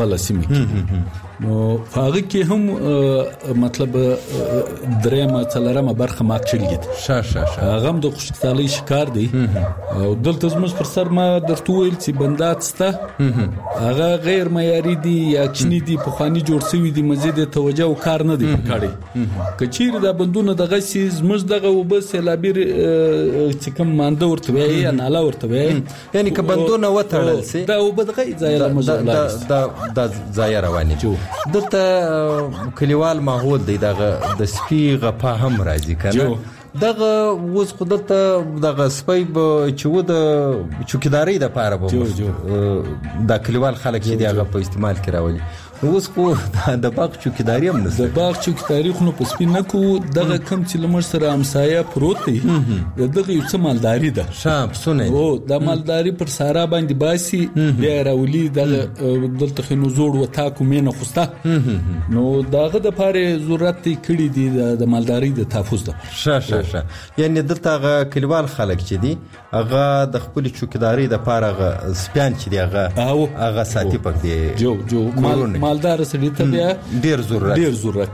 [SPEAKER 8] نو هغه کې هم مطلب درېمه څلرمه برخه ما کړلې هغه هم د خوشحالي شکار دی او دلته زموږ پر سر ما درته ویل چې بندات سته هغه غیر معیاري دي یا کښنی دي په خواني جوړ شوی دي مزید توجه او کار نه دی کړی کچیر دا بندونه دغه سي زموږ دغه وبس لابیر چې کوم مانده ورته وي یا ناله ورته وي
[SPEAKER 5] یعنی که بندونه وتړل سي
[SPEAKER 8] دا وبدغه ځای له مزل
[SPEAKER 5] دا ځای رواني دته کلیوال ماحول دی دغه د سپي غپا هم راځي کنه دغه وز خودته دغه سپي چې و د چوکیداری د پاره به د کلیوال خلک چې دغه په استعمال کې راولي اوس کو د باغ چوکیداری هم نه
[SPEAKER 8] د باغ چوکیداری خو په سپین نه کو دغه کم چې لمر سره همسایه پروت دی دغه یو څه مالداری ده
[SPEAKER 5] شام سونه
[SPEAKER 8] او د مالداری پر سارا باندې باسي بیا راولي دلته خنو زوړ وتا کو مینه خوسته نو دغه د پاره ضرورت کړي دي د مالداری د تحفظ ده
[SPEAKER 5] یعنی دغه کلیوال خلک چې دي هغه د خپل چوکیداری د پاره سپیان چې دی هغه ساتي پک دی
[SPEAKER 8] جو مالدار سړي ته بیا
[SPEAKER 5] ډیر ضرورت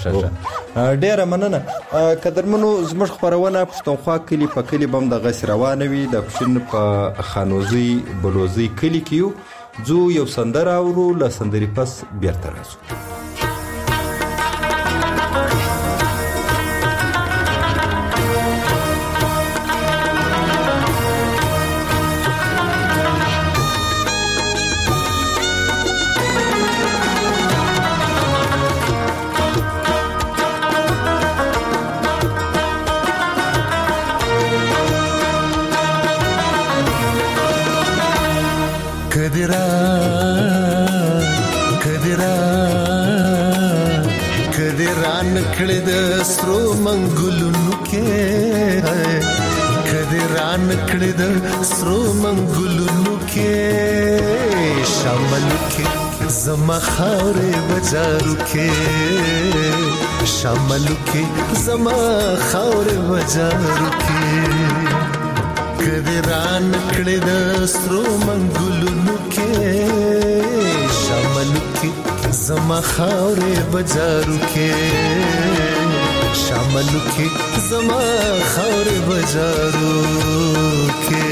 [SPEAKER 5] ډیر مننه قدرمنو زموږ خبرونه پښتونخوا کلی په کلی بم د غس روانوي د پښین په خانوزي بلوزي کلی کیو زو یو سندره اورو ل سندري پس بیرته راځو
[SPEAKER 11] کدران کړه د سترو منګلونو کې کدران کړه د سترو منګلونو کې شامل کې زما خاورې بازارو کې شامل کې زما خاورې بازارو کې کدران کړه د سترو منګلونو کې شامل کې زما خاورې بازارو کې شامل کې زما خاورې بازارو کې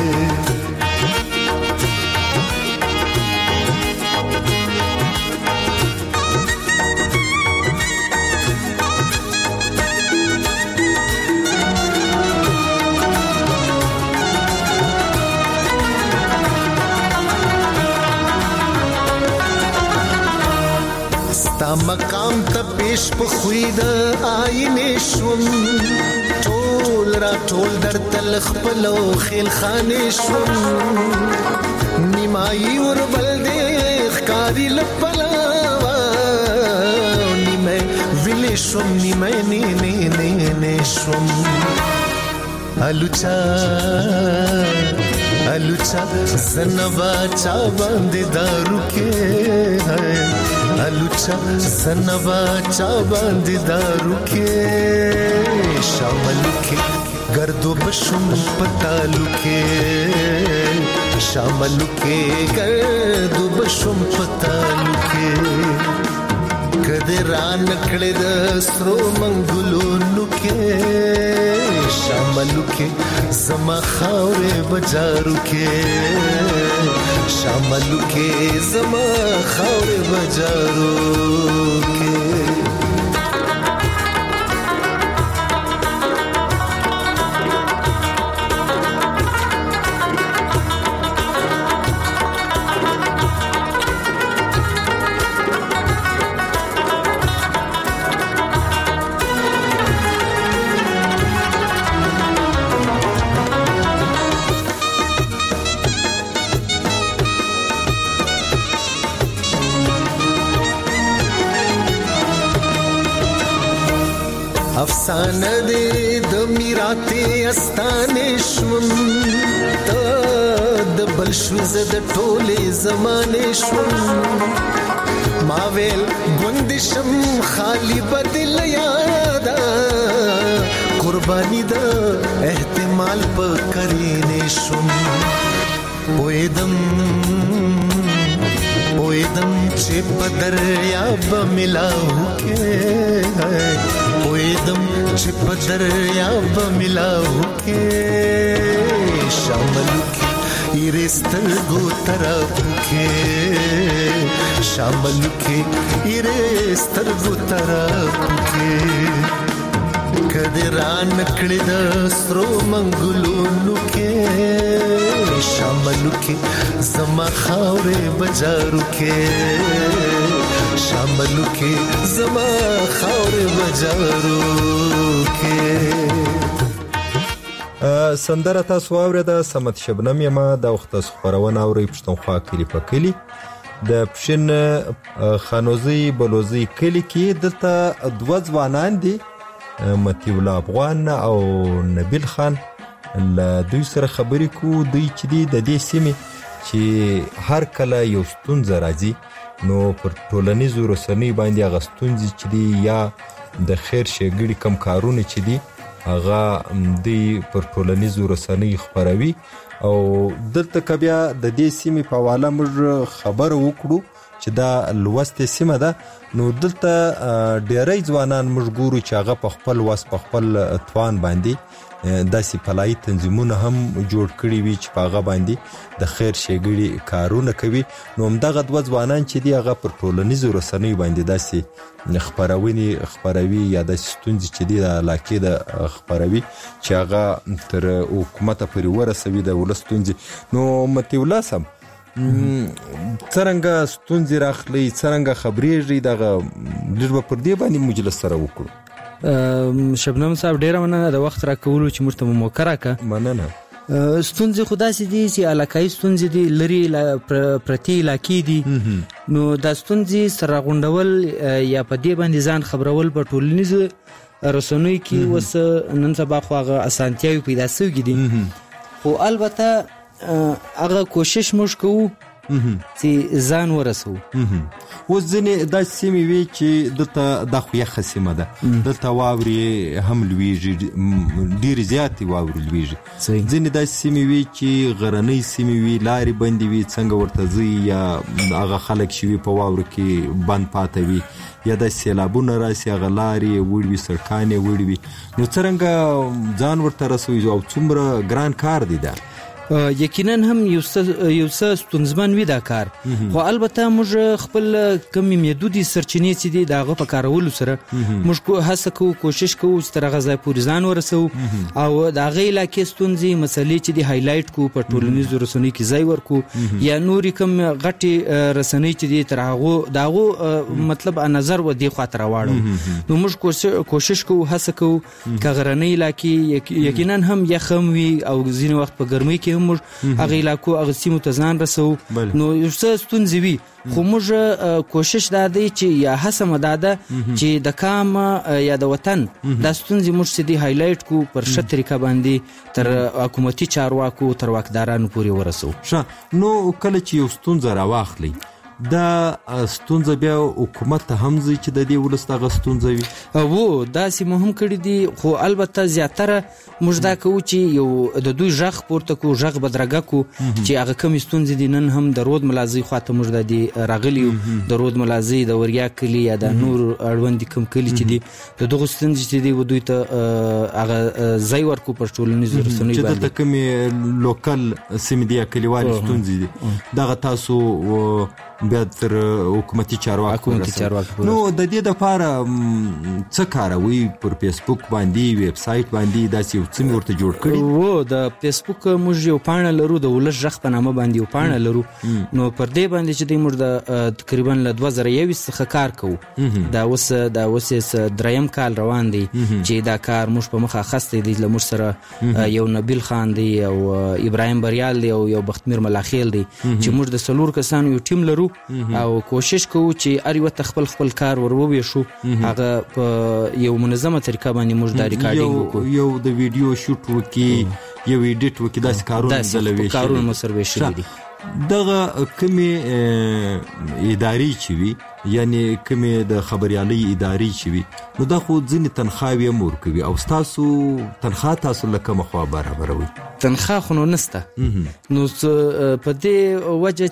[SPEAKER 11] مقام ته پیش په خوید آینه شوم ټول را ټول در تل خپل خیل خانه شوم نیمای ور بل دې ښکاری لپلا نیمه ویل شوم نیمه نه شوم الوچا زنوا چا باندې دارو کې الوچا زنوا چا باندې دارو کې شامل کې گردو بشم پتالو کې شامل کې گردو بشم پتالو کې کده را نکړې د سرو منګلونو کې شاملو کې زما خاورې بجارو کې شاملو کې زما خاورې بجارو کې افسانه دې د میراته استانې شوم ته د بل شوز د ټولې زمانې شوم ما ویل ګوندشم خالی بدل یادا قرباني د احتمال په کرینې شوم وېدم چې په دریاب ملاو کې وېدم چې په دریاب ملاو کې شامل کې ایرسترګو طرف کې شامل کې ایرسترګو طرف کې کده را نکړې د سرو منګلونو کې شاملو کې زما خاورې بجارو کې شاملو کې زما خاورې بجارو کې
[SPEAKER 5] سندره تاسو واورېده سمت شبنم یما د وخت خبرونه اوري پښتونخوا کلی په کلی د پښین خانوزي بلوزي کلی کې دلته دوه ځوانان دي متي الله افغان او نبیل خان دوی سره خبرې کو دوی چې د دې سیمې چې هر کله یو ستونزه راځي نو پر ټولنیزو رسنیو باندې هغه ستونزې چې دي یا د خیر ښېګړې کم کارونه چې دي هغه دوی پر ټولنیزو رسنیو خپروي او دلته که بیا د دې سیمې په حواله موږ خبره وکړو چې دا لوستې سیمه ده نو دلته ډېری ځوانان موږ ګورو چې هغه په خپل وس په خپل توان باندې داسې پلایي تنظیمونه هم جوړ کړي وي چې په هغه باندې د خیر ښېګړې کارونه کوي نو همدغه دوه ځوانان چې دي هغه پر ټولنیزو رسنیو باندې داسې خپروي یا داسې ستونزې چې دي د علاقې د خپروي چې هغه تر حکومته پورې ورسوي د ولس ستونزې نو متي الله صاحب څرنګه ستونزې راخلي څرنګه خبرېږي دغه لږ به پر دې باندې مجلس سره وکړو
[SPEAKER 12] شبنم صاحب ډیره مننه د وخت راکولو چې موږ ته موقع راکړه
[SPEAKER 5] مننه
[SPEAKER 12] ستونزې خو داسې دي چې علاقایي ستونزې دي لري پرتې علاقې دي نو دا ستونزې سره غونډول یا په دې باندې ځان خبرول په ټولنیزو رسنیو کې اوس نن سبا خو هغه اسانتیاوې پیدا شوې دي خو البته هغه کوشش موږ کوو چې ځان ورسو
[SPEAKER 5] اوس ځینې داسې سیمې وي چې دلته دا خو یخه سیمه ده دلته واورې هم لویږي ډېرې زیاتې واورې لویږي ځینې داسې سیمې وي چې غرنۍ سیمې وي لارې بندې وي څنګه ورته ځي یا هغه خلک چې وي په واورو کې بند پاته وي یا داسې سیلابونه راسي هغه لارې وړي وي سړکان یې وړي وي نو څرنګه ځان ورته رسوي او څومره ګران کار دی دا
[SPEAKER 12] یقینا هم یو څه ستونزمن وي دا کار خو البته موږ خپل کم محدودي سرچینې چې دي دغه په کارولو سره موږ هڅه کوو کوشش کوو چې تر هغه ځای پورې ځان ورسو او دغه علاقې ستونزې مسلې چې دي هایلایټ کو په ټولنیزو رسنیو کې ځای ورکو یا نورې کم غټي رسنۍ چې دي تر هغه دغه مطلب نظر و دی خاطر واړو نو موږ کوشش کوو هڅه کوو کغرنۍ علاقې یقینا هم یخم وي او ځینې وخت په ګرمۍ کې موږ هغه علاقو هغه سیمو ته ځان رسو نو یو څه ستونزې وي خو موږ کوشش دا دی چې یا هڅه مو ده چې د کام یا د وطن دا ستونزې موږ سدي هایلایټ کو پر ښه طریقه باندې تر حکومتي چارواکو تر واکدارانو پورې ورسو
[SPEAKER 5] نو کله چې یو ستونزه راواخلي دا ستونزه بیا حکومت ته هم ځي چې د دې ولس دغه ستونزه وي
[SPEAKER 12] او داسې مهم کړي دي خو البته زیاتره موږ دا کوو چې یو د دوی غږ پورته کو غږ بدرګه کو چې هغه کوم ستونزې دي نن هم د رود ملازي خواته موږ د دې راغلي د رود ملازي د وریا کلی یا د نور اړوند کوم کلی چې دي د دغه ستونزې چې دی ودوی ته هغه ځای ورکو پر ټولنیزو رسنیو باندې
[SPEAKER 5] چې د کومې لوکل سیمې دي کلیوالي ستونزې دي دغه تاسو بیا تر حکومتي چارواکو نو د دې لپاره څه کاروي پر فیسبوک باندې ویب سایټ باندې داسې یو څه ورته جوړ کړی
[SPEAKER 12] وو د فیسبوک موږ یو پاڼه لرو د ولس غږ په نامه باندې یو پاڼه لرو نو پر دې باندې چې موږ د تقریبا ل 2021 څخه کار کوو دا اوس دریم کال روان دی چې دا کار موږ په مخه خسته دي له موږ سره یو نبیل خان دی او ابراهیم بریال دی او یو بختمیر ملاخیل دی چې موږ د سلور کسانو یو ټیم لرو او کوشش کوو چې اړ یو خپل کار ورووي شو هغه په یو منظمه طریقه باندې موږ د ریکارډینګ وکړو
[SPEAKER 5] یو د ویډیو شوټ وکي یو ایډیټ وکي داسې کارونه
[SPEAKER 12] مسروي شي دي
[SPEAKER 5] دغه کومې ادارې چې وي یعنی کومې د خبريالي ادارې چې وي نو دا خو ځینې تنخواوي هم ورکوي او تاسو تنخوا تاسو له کومه خوا برابروي
[SPEAKER 12] تنخوا خو نو نسته نو په دې وجه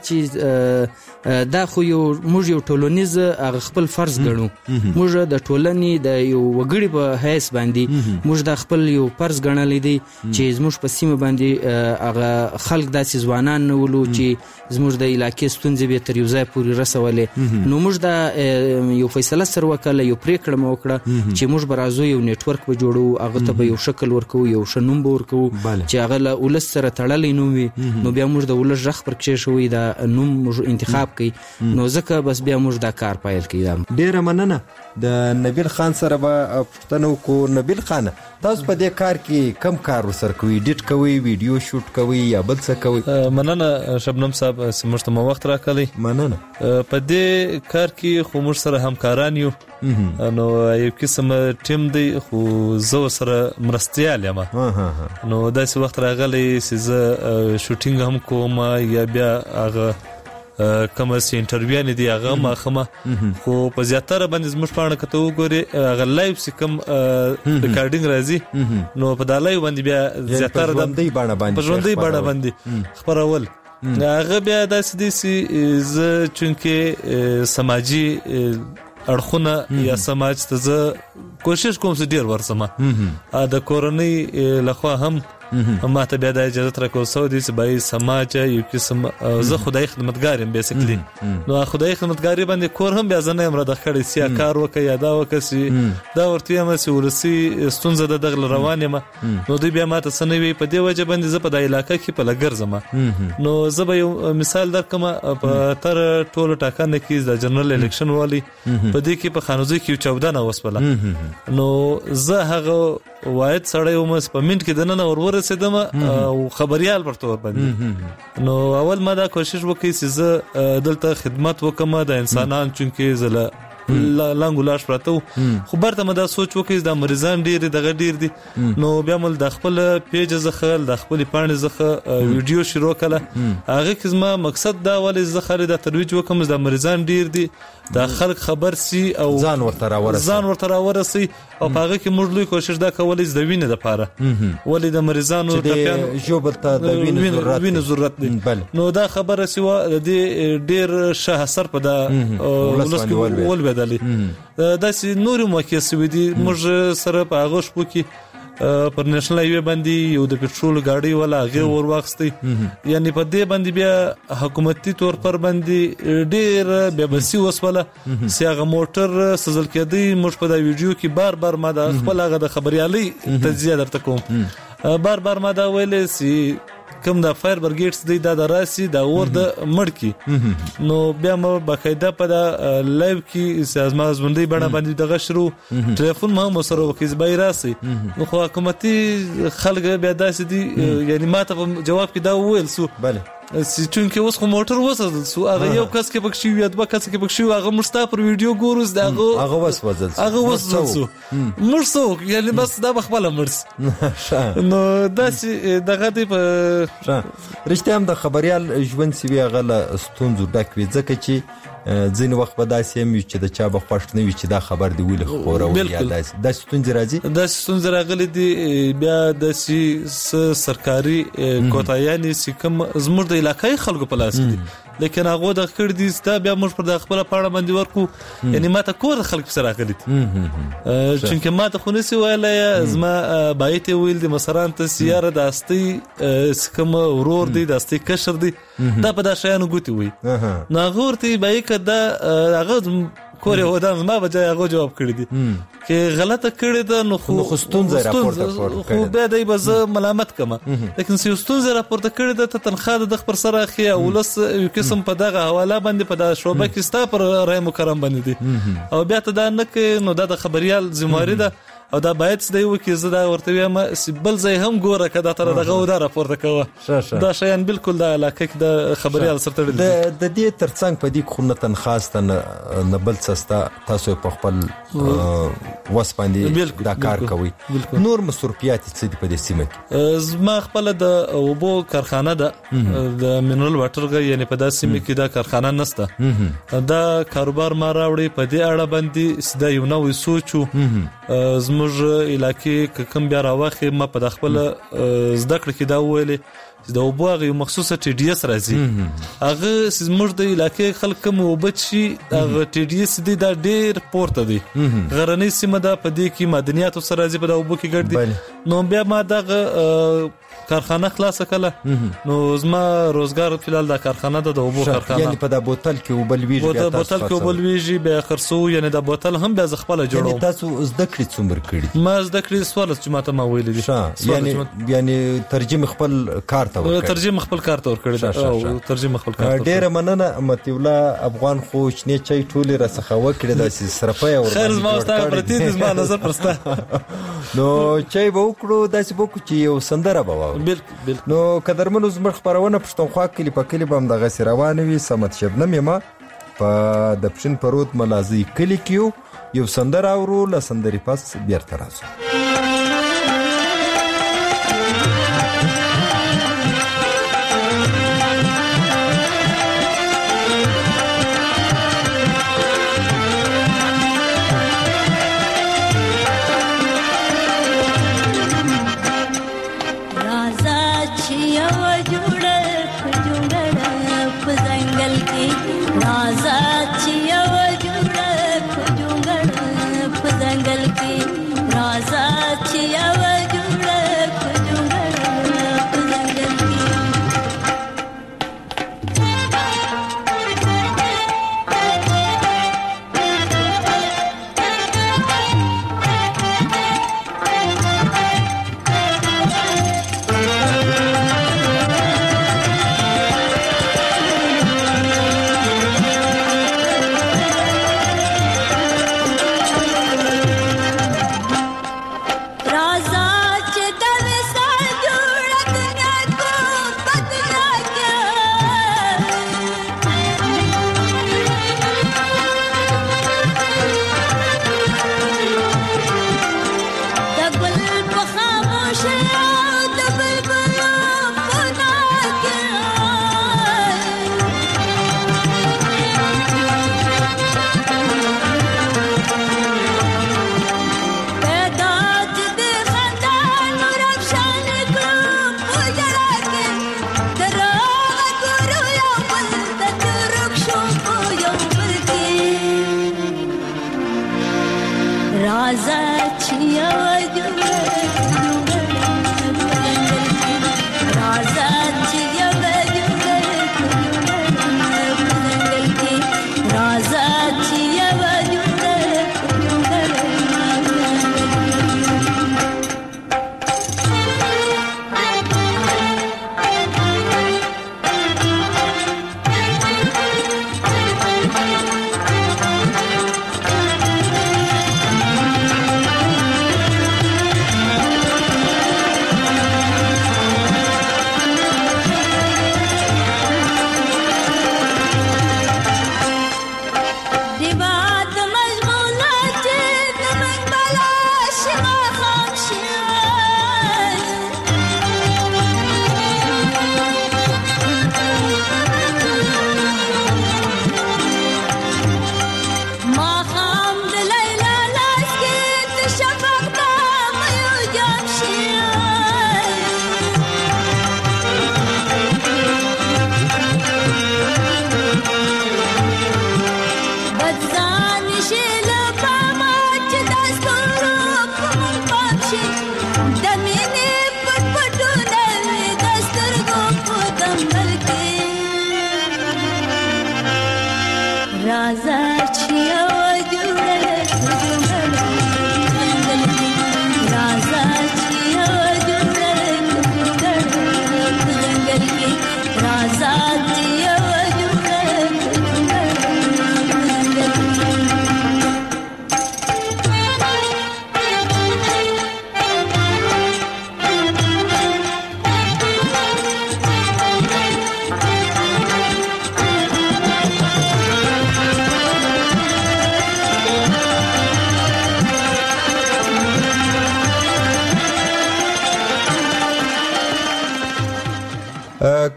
[SPEAKER 12] چې دا خو موږ یو ټولنیز خپل فرض ګڼو موږ د ټولنې د یو وګړي په حیث باندې موږ د خپل یو فرض ګڼلې دي چې زموږ په سیمه باندې هغه خلک داسې ځوانان نه ولو چې زموږ د علاقې ستونزې به تر یو ځای پورې رسولې نو موږ دا یو فیصله سره وکړه یو پریکړه مو وکړه چې موږ برازو یو نیټورک به جوړو هغه ته به یو شکل ورکو یو شنوم به ورکو چې هغه له ولس سره تړلې نو وي نو بیا موږ د ولس ژغ پر کې شوې دا نوم موږ انتخاب کړي نو ځکه بس بیا موږ دا کار پایل کړي
[SPEAKER 5] ډیره مننه د نبیل خان سره به پښتنو کو نبیل خان تاسو په دې کار کې کم کار وسر کوي ایډیټ کوي ویډیو شوټ کوي یا بل څه کوي
[SPEAKER 13] مننه شبنم صاحب سمشت مو وخت راکړی
[SPEAKER 5] مننه
[SPEAKER 13] په دې کار کې خو موږ سره همکاران یو نو یو قسم ټیم دی خو زه سره مرستيال یم نو داسې وخت راغلی چې زه شوټینګ هم کوم یا بیا هغه کوم چې انټرویو نه دی هغه ماخمه خو په زیاتره باندې زموږ پاڼه کته وګوري هغه لایو چې کوم ریکارډینګ راځي نو په دالای باندې بیا زیاتره د ژوندۍ باندې باندې خبرول هغه بیا داسې دي چې زه چونکه سماجی اړخونه یا سماج ته زه کوشش کوم چې ډیر ورسمه د کورنۍ لخوا هم ما ته بیا د اجازه راکول سو دي چې بای سماج یو قسم زه خدای خدمتګار یم بیسیکلی نو خدای خدمتګاری باندې کور هم بیا زنه امر د خړې سیا کار وکي یا دا وکسي دا ورته یم چې ورسي ستونزه د دغه روان یم نو دوی بیا ما ته سنوي په دی وجه باندې زه په د علاقې کې په لګر زما نو زه به یو مثال درکم په تر ټولو ټاکنه کې د جنرال الیکشن والی په دې کې په خانوزي کې 14 وسپله نو زه هغه واحد سړی ومس په منټ کې دنه ورسېدم او خبريال پرته ور باندې نو اول ما دا کوشش وکړ چې زه دلته خدمت وکم د انسانان چونکه زله لانګولاش پراته خو برته مدا سوچ وکړ د مریضان ډیر دغه ډیر دي نو بیا مل د خپل پیج زخه د خپل پاڼې زخه ویډیو شروع کړه هغه کزما مقصد دا ولې زخه د ترویج وکم د مریضان ډیر دي د خلک خبر سي او
[SPEAKER 5] ځان ورته راورسي
[SPEAKER 13] او هغه کې موږ لوی کوشش دا کولای د وینې لپاره ولې د مریضانو
[SPEAKER 5] ټپيان جوبته د
[SPEAKER 13] وینې ضرورت دي نو دا خبره سوا د ډیر شه اثر په د ولس بدلی دا سي نور موکه سوي دي موږ سره په هغه شپو کې پر نېشنل هایوي باندې یو د پټرول گاډي ولا غیر ور واخستي یعنی په دې باندې بیا حکومتي تور پر باندې ډیر به بسي وسوله سیاغه موټر سزل کېدی موږ په دا ویډیو کې بار ما د خپل هغه د خبريالي تجزیه درته کوم بار ما دا ویلې سي کوم د فایر برګیټس دی دا راسي دا ور د مړکی نو بیا مو باقاعده په دا لایو کې سازما ژوندۍ باندې دغه شروع ټلیفون ما سره وکیز بای راسي نو خو حکومتي خلک بیا داسې دي یعنی ما ته جواب کې دا ویل سو چونکه اوس خو موټر وسدل سو هغه یو کس کې پکښې یا دوه کس کې پکښې هغه مرستا پر ویډیو ګورس دا
[SPEAKER 5] هغه وسوځل
[SPEAKER 13] سو مرسو یعنی بس دا بخبل مرس نو داسې دغه دی په
[SPEAKER 5] رښتیا هم د خبريال ژوند سی غل ستونزو ډک وي ځکه چې ځین وخت به داسې هم چې د چا به خوښ نه وي چې دا خبر دی ویل خورو یا داسې ستونزې راځي
[SPEAKER 13] دا ستونزې راغلي دي بیا د سرکاري کوتاهیانې چې کوم زموږ د علاقې خلکو په لاس کې دي لیکن هغه د کړ دي ستا بیا موږ پر د خپل پاړه باندې ورکو یعنی ماته کور خلک سره راغلي دي چونکه ماته خو نسی ویلای زما بایته ویل دي مثلا ته سیاره د استي کوم ورور دی د استي کشر دی دا په دا شیانو ګوتی وي نو هغه ورته بای کده هغه کور یو دم ما بجای هغه جواب کړی دي چې غلطه کړی ده نو خو
[SPEAKER 5] ستونزه راپورته
[SPEAKER 13] خو به دای بز ملامت کما لیکن سی ستونزه راپورته کړی ده ته تنخواه د خبر سره خي ولس یو قسم په دغه حواله باندې په د شوبه کې ستا پر رای مکرم باندې دي او بیا ته دا نه کې نو د خبريال ذمہواری ده او دا باید څه دی وکي زه دا ورته وایم بل ځای هم ګوره کدا تر دغه ودا راپورته کوه دا شیان بالکل د علاقه کې د خبريال سره تړل
[SPEAKER 5] د دې ترڅنګ په دې خو نه تنخواستن نه بل سستا تاسو په خپل وس باندې دا کار کوي نور مصرفيات څه دي په دې سیمه کې
[SPEAKER 13] زما خپل د اوبو کارخانه ده د منرال واټر غي یعنی په داسې سیمه کې دا کارخانه نشته دا کاروبار ما راوړي په دې اړه باندې سده یو نوې سوچو زموږ علاقې کوم بیا راوخه ما په خپل زده کړ کې دا ویلې د اوبو غي مخصوصه ټي ډي اس راځي هغه زموږ د علاقې خلک مو بچي هغه ټي ډي اس دي دا ډېر پورته دي غرنۍ سیمه ده په دې کې معدنیات سره راځي په اوبو کې ګرځي نو بیا ما دغه کارخانه خلاص کړه نو زما روزګار فلال دا کارخانه ده د اوبو کارخانه
[SPEAKER 5] یعنی په د بوتل کې وبلويږي
[SPEAKER 13] په بوتل کې وبلويږي به خرڅو یعنی د بوتل هم به خپل جوړو
[SPEAKER 5] یعنی تاسو زده کړی څومره کړی
[SPEAKER 13] ما زده کړی سوالس چې ماته ما ویل
[SPEAKER 5] دي یعنی ترجمه خپل کار ته ورکړی
[SPEAKER 13] ترجمه خپل کار ته ورکړی او ترجمه خپل کار
[SPEAKER 5] ډېر مننه متي الله افغان خو شنه چي ټوله رسخه وکړه د سرپه اور
[SPEAKER 13] خیر زما واستاله پرتی دي زما نظر پرستا
[SPEAKER 5] نو چي به وکړو داسې بوکو چې یو سندره بوا
[SPEAKER 13] بالکل
[SPEAKER 5] نو قدرمنو زمر خبرونه پښتونخوا کلی په کلی بم دغه روانه وي سمت شبنم یما په د پښین پروت ملازي کلی کیو یو سندره اورو ل سندري پس بیرته راځو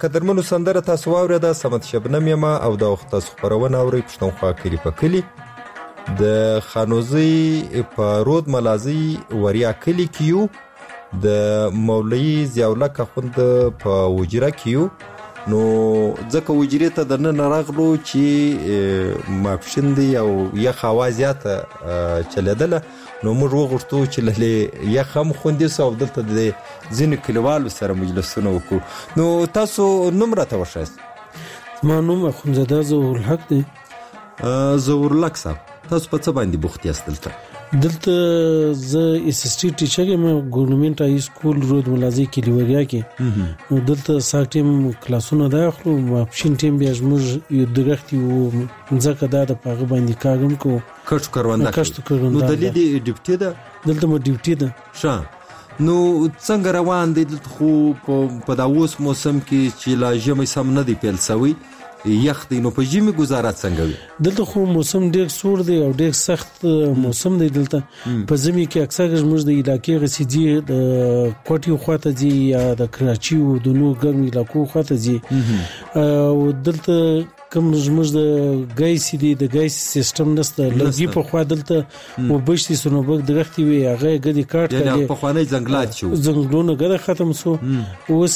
[SPEAKER 5] قدرمنو سندره تاسو واورېده سمت شبنم یم او د وخت تاسو خبرونه اورئ پښتونخوا کلي په کلي د خانوزي په رود ملازي وریا کلي کیو د مولوي ضیاءالله اخوند په وجره کیو نو ځکه وجرې ته د نن راغلو چې ماپښین دی او یخ هوا زیاته چلیدله نو موږ وغوښتو چې لږ یخ هم خوندي سو او دلته د ځینو کلیوالو سره مجلسونه وکړو نو تاسو نوم راته وښایاست.
[SPEAKER 10] زما نوم اخندزاده ظهورالحق دی.
[SPEAKER 5] ظهورالحق صاحب تاسو په څه باندې بوخت یاست دلته؟
[SPEAKER 10] دلته زه اسسټي ټیچر یم ګورنمنت هاي سکول رود ملازي کلي وریا کې نو دلته ساعت ټیم کلاسونه دا اخلو ماپښین ټیم بیا موږ یو درخت یو ځکه دا د پاغه باندې کاغم کو
[SPEAKER 5] کښت کروانده نو د لیدي ډیپټي ده دلته
[SPEAKER 10] مو ډیپټي ده
[SPEAKER 5] ښه نو څنګه روان دي دلته خو په دا اوس موسم کې چې لا ژمي سم نه دی پیل سوی یخ دی نو په ژمي گزارات څنګه وي؟
[SPEAKER 10] دلته خو موسم ډیر سوړ دی او ډیر سخت موسم دی دلته په ژمي کې اکثر زموږ د علاقې غسیدي د کوټي خواته دي یا د کراچي او د نو ګرم علاقو خواته دي او دلته کوم زموږ د ګیس دی د ګیس سیستم نشته لږی په خوا دلته وبشتي سنوبک درختي وي هغه غدي کاټ
[SPEAKER 5] کړي یعنی په خواني ځنګلات شو
[SPEAKER 10] ځنګلونه غره ختم سو اوس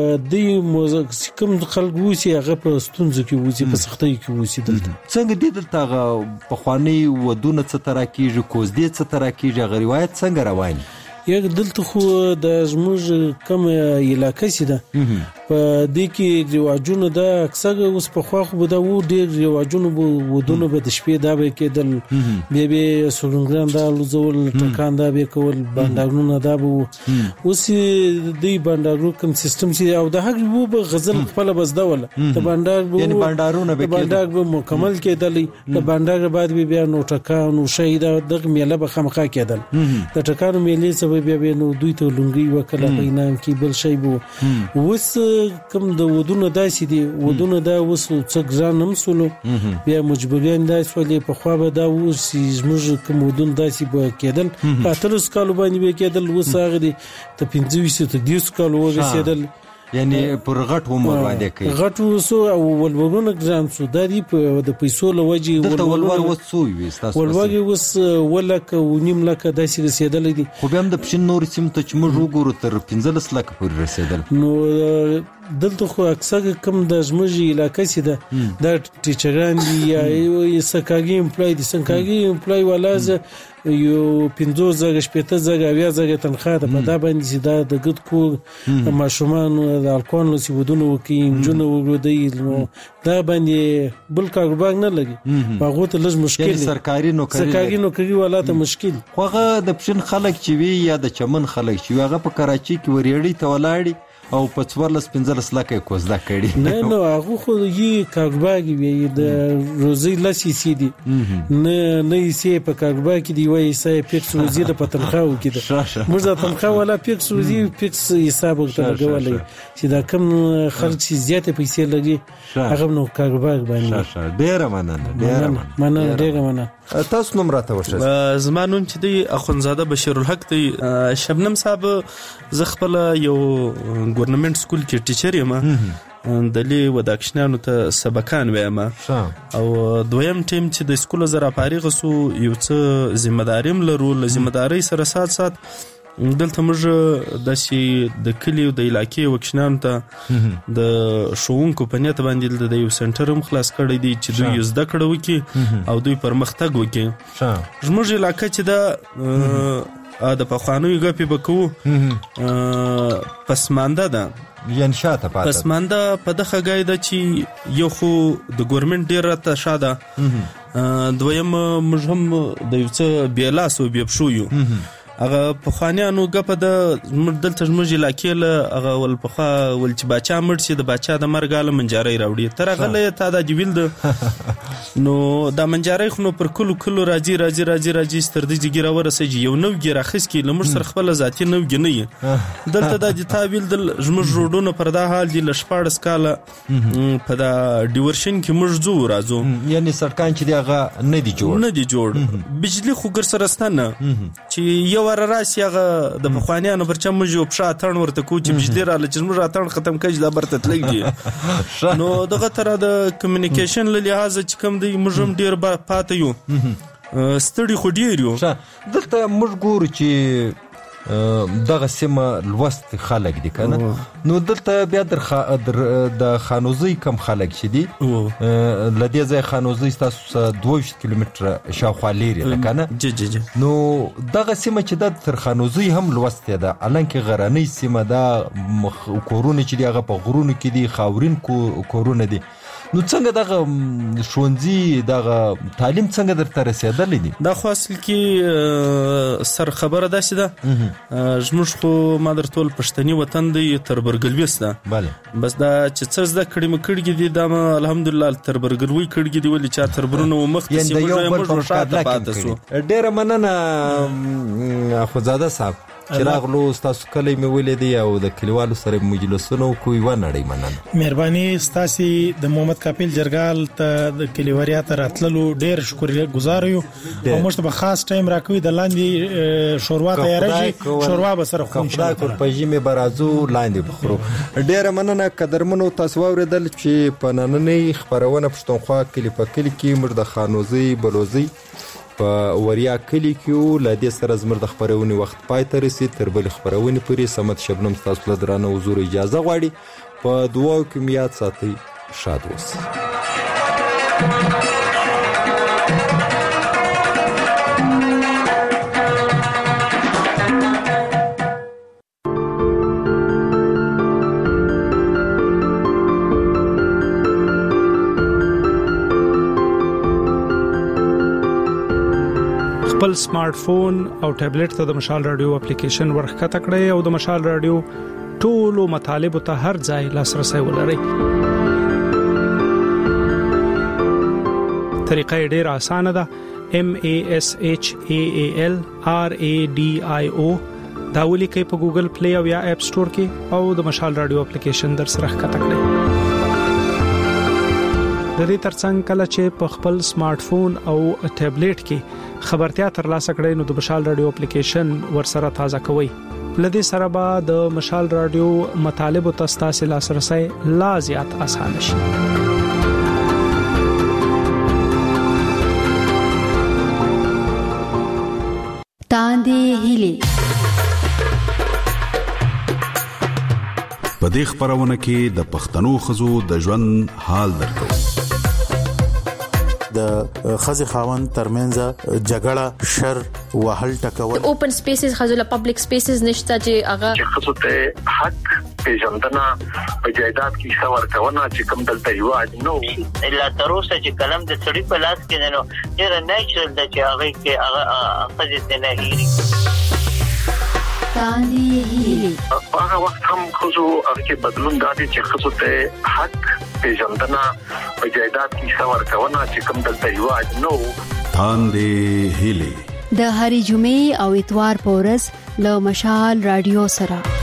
[SPEAKER 10] د کوم خلک وسی هغه په ستونزو کې وسی په سختۍ کې وسی دلته
[SPEAKER 5] څنګه دلته په خواني ودونه څه تر کېږي کوز دې څه تر کېږي غ روایت څنګه روان
[SPEAKER 10] یک دلته خو د زموږ کوم علاقې سي ده په دې کې رواجونه دا اکثر اوس په خوا خو دا و ډېر رواجونه ودونه به د شپې دا به کېدل به سولنګران دا لزول ټکان دا به کول بندرونه دا به اوس د بندرو کوم سیستم سي او د هغه وو به غزل خپل بس دا ولا د بندر
[SPEAKER 5] یعنی بندرونه به
[SPEAKER 10] بندر به مکمل کېدل د بندر بعد به بیا نو ټکان او شهید د میله به خامخا کېدل د ټکانو میلې بیا نو دوی ته لونګي وکړه بینام کې بل شی بو وس کوم د ودونه داسې دي ودونه دا وس څه ګران هم سولو بیا مجبوریان داس ولې په خوا به دا وس زموږ کوم ودون داسې به کېدل په تلوس کالو باندې به کېدل وس هغه دي ته 15 ته 10 کالو ورسېدل
[SPEAKER 5] یعنی پر غټ عمر باندې کوي
[SPEAKER 10] غټ وسو او ولورونه ګرام سو د دې په د پیسو لوجي
[SPEAKER 5] ولور وسو وي تاسو
[SPEAKER 10] ولوري وس ولک او نیم لک داسې رسیدل دي
[SPEAKER 5] خو هم د پښین نور سیم ته چې موږ وګورو تر 15 لک پورې رسیدل
[SPEAKER 10] نو دلته خو اکثر کم د زموږ علاقې سي ده د ټیچران دي یا سکاګي امپلای دي سکاګي امپلای ولازه یو 15 شپته زګه زګه تنخواه ده په دا باندې سي دا د ګډ کو ماشومان د الکون له سیودونو کې جنو وګړي نو دا باندې بل کاروبار نه لګي هغه ته لږ مشکل
[SPEAKER 5] یعنی سرکاري
[SPEAKER 10] نوکری ولاته مشکل
[SPEAKER 5] خوغه د پښین خلک چې وی یا د چمن خلک چې هغه په کراچي کې وریړی ته ولاړی او په 14-15 لکه کوزدا کړي
[SPEAKER 10] نه نو هغه خو یي کاروبار وي د روزي لسی سي دي نه سي په کاروبار کې دی وای سي فکس روزي د پتنخاو کې ده موږ د تنخواه ولا فکس روزي فکس حساب ورته چې دا کم خلک سي زیاته پیسې لګي هغه نو کاروبار باندې
[SPEAKER 5] ډېر مننه تاسو نوم راته وښه
[SPEAKER 13] زما نوم چې دی اخونزاده بشیرالحق دی شبنم صاحب زه خپل یو ګورنمنت سکول کې ټیچر یم دلی وداکشنانو ته سبقان وایم او دویم ټیم چې د سکول زرا فارغ سو یو څه ذمہ داریم لرو ذمہ داری سره سات دلته موږ د کلی او د علاقې وکشنانو ته د شوونکو په نیت باندې د یو سنټر هم خلاص کړی دی چې دوی زده کړو کې او دوی پرمختګ وکړي زموږ علاقې چې دا د پخوانیو غپی بکو پسمانده ده
[SPEAKER 5] یان شاته پاته
[SPEAKER 13] پسمانده په دغه غای ده چې یو خو د ګورنمنت ډیر راته شاده دویم موږ هم د یو څه بیلاسو بیبشو یو هغه په خوانیانو غپ د دلته زموږ علاقې له هغه ول په ول چې بچا مړ شي د بچا د مرګاله منجاري راوړي تر هغه له تا د جویل د
[SPEAKER 14] نو دا منجاري خو پر کلو راځي ستر د جګیره ورسېږي یو نو ګیره خس کې لمر سره خپل ذاتي نو ګنې دلته د تعبیل د زموږ روډونو پر دا حال دی لشپاړس کاله په دا ډیورشن کې موږ زو راځو
[SPEAKER 5] یعنی سړکان چې دغه نه دی جوړ
[SPEAKER 14] بجلی خو ګر سره ستنه چې یو ور راسي هغه د مخوانیانو پر چم جو په شاتن ورته کو چې بجلی را لچ موږ راتن ختم کړي دا برته تلګي نو دغه تر د کمیونیکیشن له لحاظ چې کوم دی موږ ډیر پاتې یو ستړي خو ډیر یو
[SPEAKER 5] دلته موږ ګورو چې دغه سیمه لوست خلک دي کنه نو دلته بیا د خانوزي کم خلک شدي لدی ځای خانوزي تاسو 2 کیلومتر شاوخوا لري کنه نو دغه سیمه چې د تر خانوزي هم لوست ده الانکه غراني سیمه ده کورونه چې دغه په غرونو کې دي خاورین کورونه دي نو څنګه دغه شونځي دغه تعلیم څنګه درته رسیدلې دي
[SPEAKER 14] دا خو اصل کې سر خبره ده چې دا زموږ خو مادر ټول پښتني وطن دی تر برګلويس ده
[SPEAKER 5] bale
[SPEAKER 14] بس دا چې څه زده کړی مکړګي دي دا الحمدلله تر برګلوي کړګي دی ولې چا تر برونو مخ ته
[SPEAKER 5] موږ شاته پاتې سو ډېر مننه خدزاده صاحب چراغ لو تاسو کلی مې ولې دی او د کلیوالو سره مجلسونو کوي و نړۍ مننه
[SPEAKER 6] مهرباني ستاسي د محمد کاپیل جرګال ته د کلیوالیا ته راتللو ډیر شکریا گزار یو او موږ به خاص ټایم راکوي د لاندې شوروا تیارېږي شوروا به سره خو
[SPEAKER 5] خدای کول پېژمه برازو لاندې بخورو ډیر مننه قدرمنو تاسو اوریدل چې په نننۍ خبرونه پښتونخوا کلی په کلی کې موږ د خانوزي بلوزي په وریا کلی کې لدې سره زمر د خبرونې وخت پای ته رسید تر بل خبرونې پورې سمت شبنم تاسو له درانه حضور اجازه غواړي په دعا کې میاد ساتي شاد اوسئ
[SPEAKER 15] خپل سمارټ فون او ټابلیټ ته د مشال رادیو اپلیکیشن ورخته کړئ او د مشال رادیو ټولو مطالب ته هر ځای لاسرسي ولرئ. طریقه ډیره اسانه ده. MASHAAL RADIO دا ولیکئ په ګوګل پلی او یا اپ سٹور کې او د مشال رادیو اپلیکیشن در سره ښکته کړئ. د دې ترڅنګ کله چې په خپل سمارټ فون او ټابلیټ کې خبرتیا ترلاسه کړئ نو د مشال رادیو اپلیکیشن ورسره تازه کوئ. لدې سره به د مشال رادیو مطالب او تاسو لاسرسي لا زیات اسانه شي.
[SPEAKER 16] تاندې هلي
[SPEAKER 17] په دې خبرونه کې د پښتنو خزو د ژوند حال درکو.
[SPEAKER 18] د خزي خاوند ترمنځ جګړه شر وهل ټکول
[SPEAKER 19] اوپن سپیسز خزله پبلک سپیسز نشته چې هغه
[SPEAKER 20] خصوص ته حق پیژندنه په جایداد کې څور کونه چې کوم دلته یو نو
[SPEAKER 21] الا تروسه چې کلم د سړي په لاس کې نه ډیر نیچرل د چې هغه کې هغه خزي نه هېري
[SPEAKER 20] هغه وخت هم خصوص هغه بدلون دادي چې خصوص ته حق پیژندنه په جایداد کې څور کونه چې کوم دلته یو نو
[SPEAKER 17] تاندې هلي
[SPEAKER 16] د هری جمعې او اتوار په ورځ له مشال رادیو سره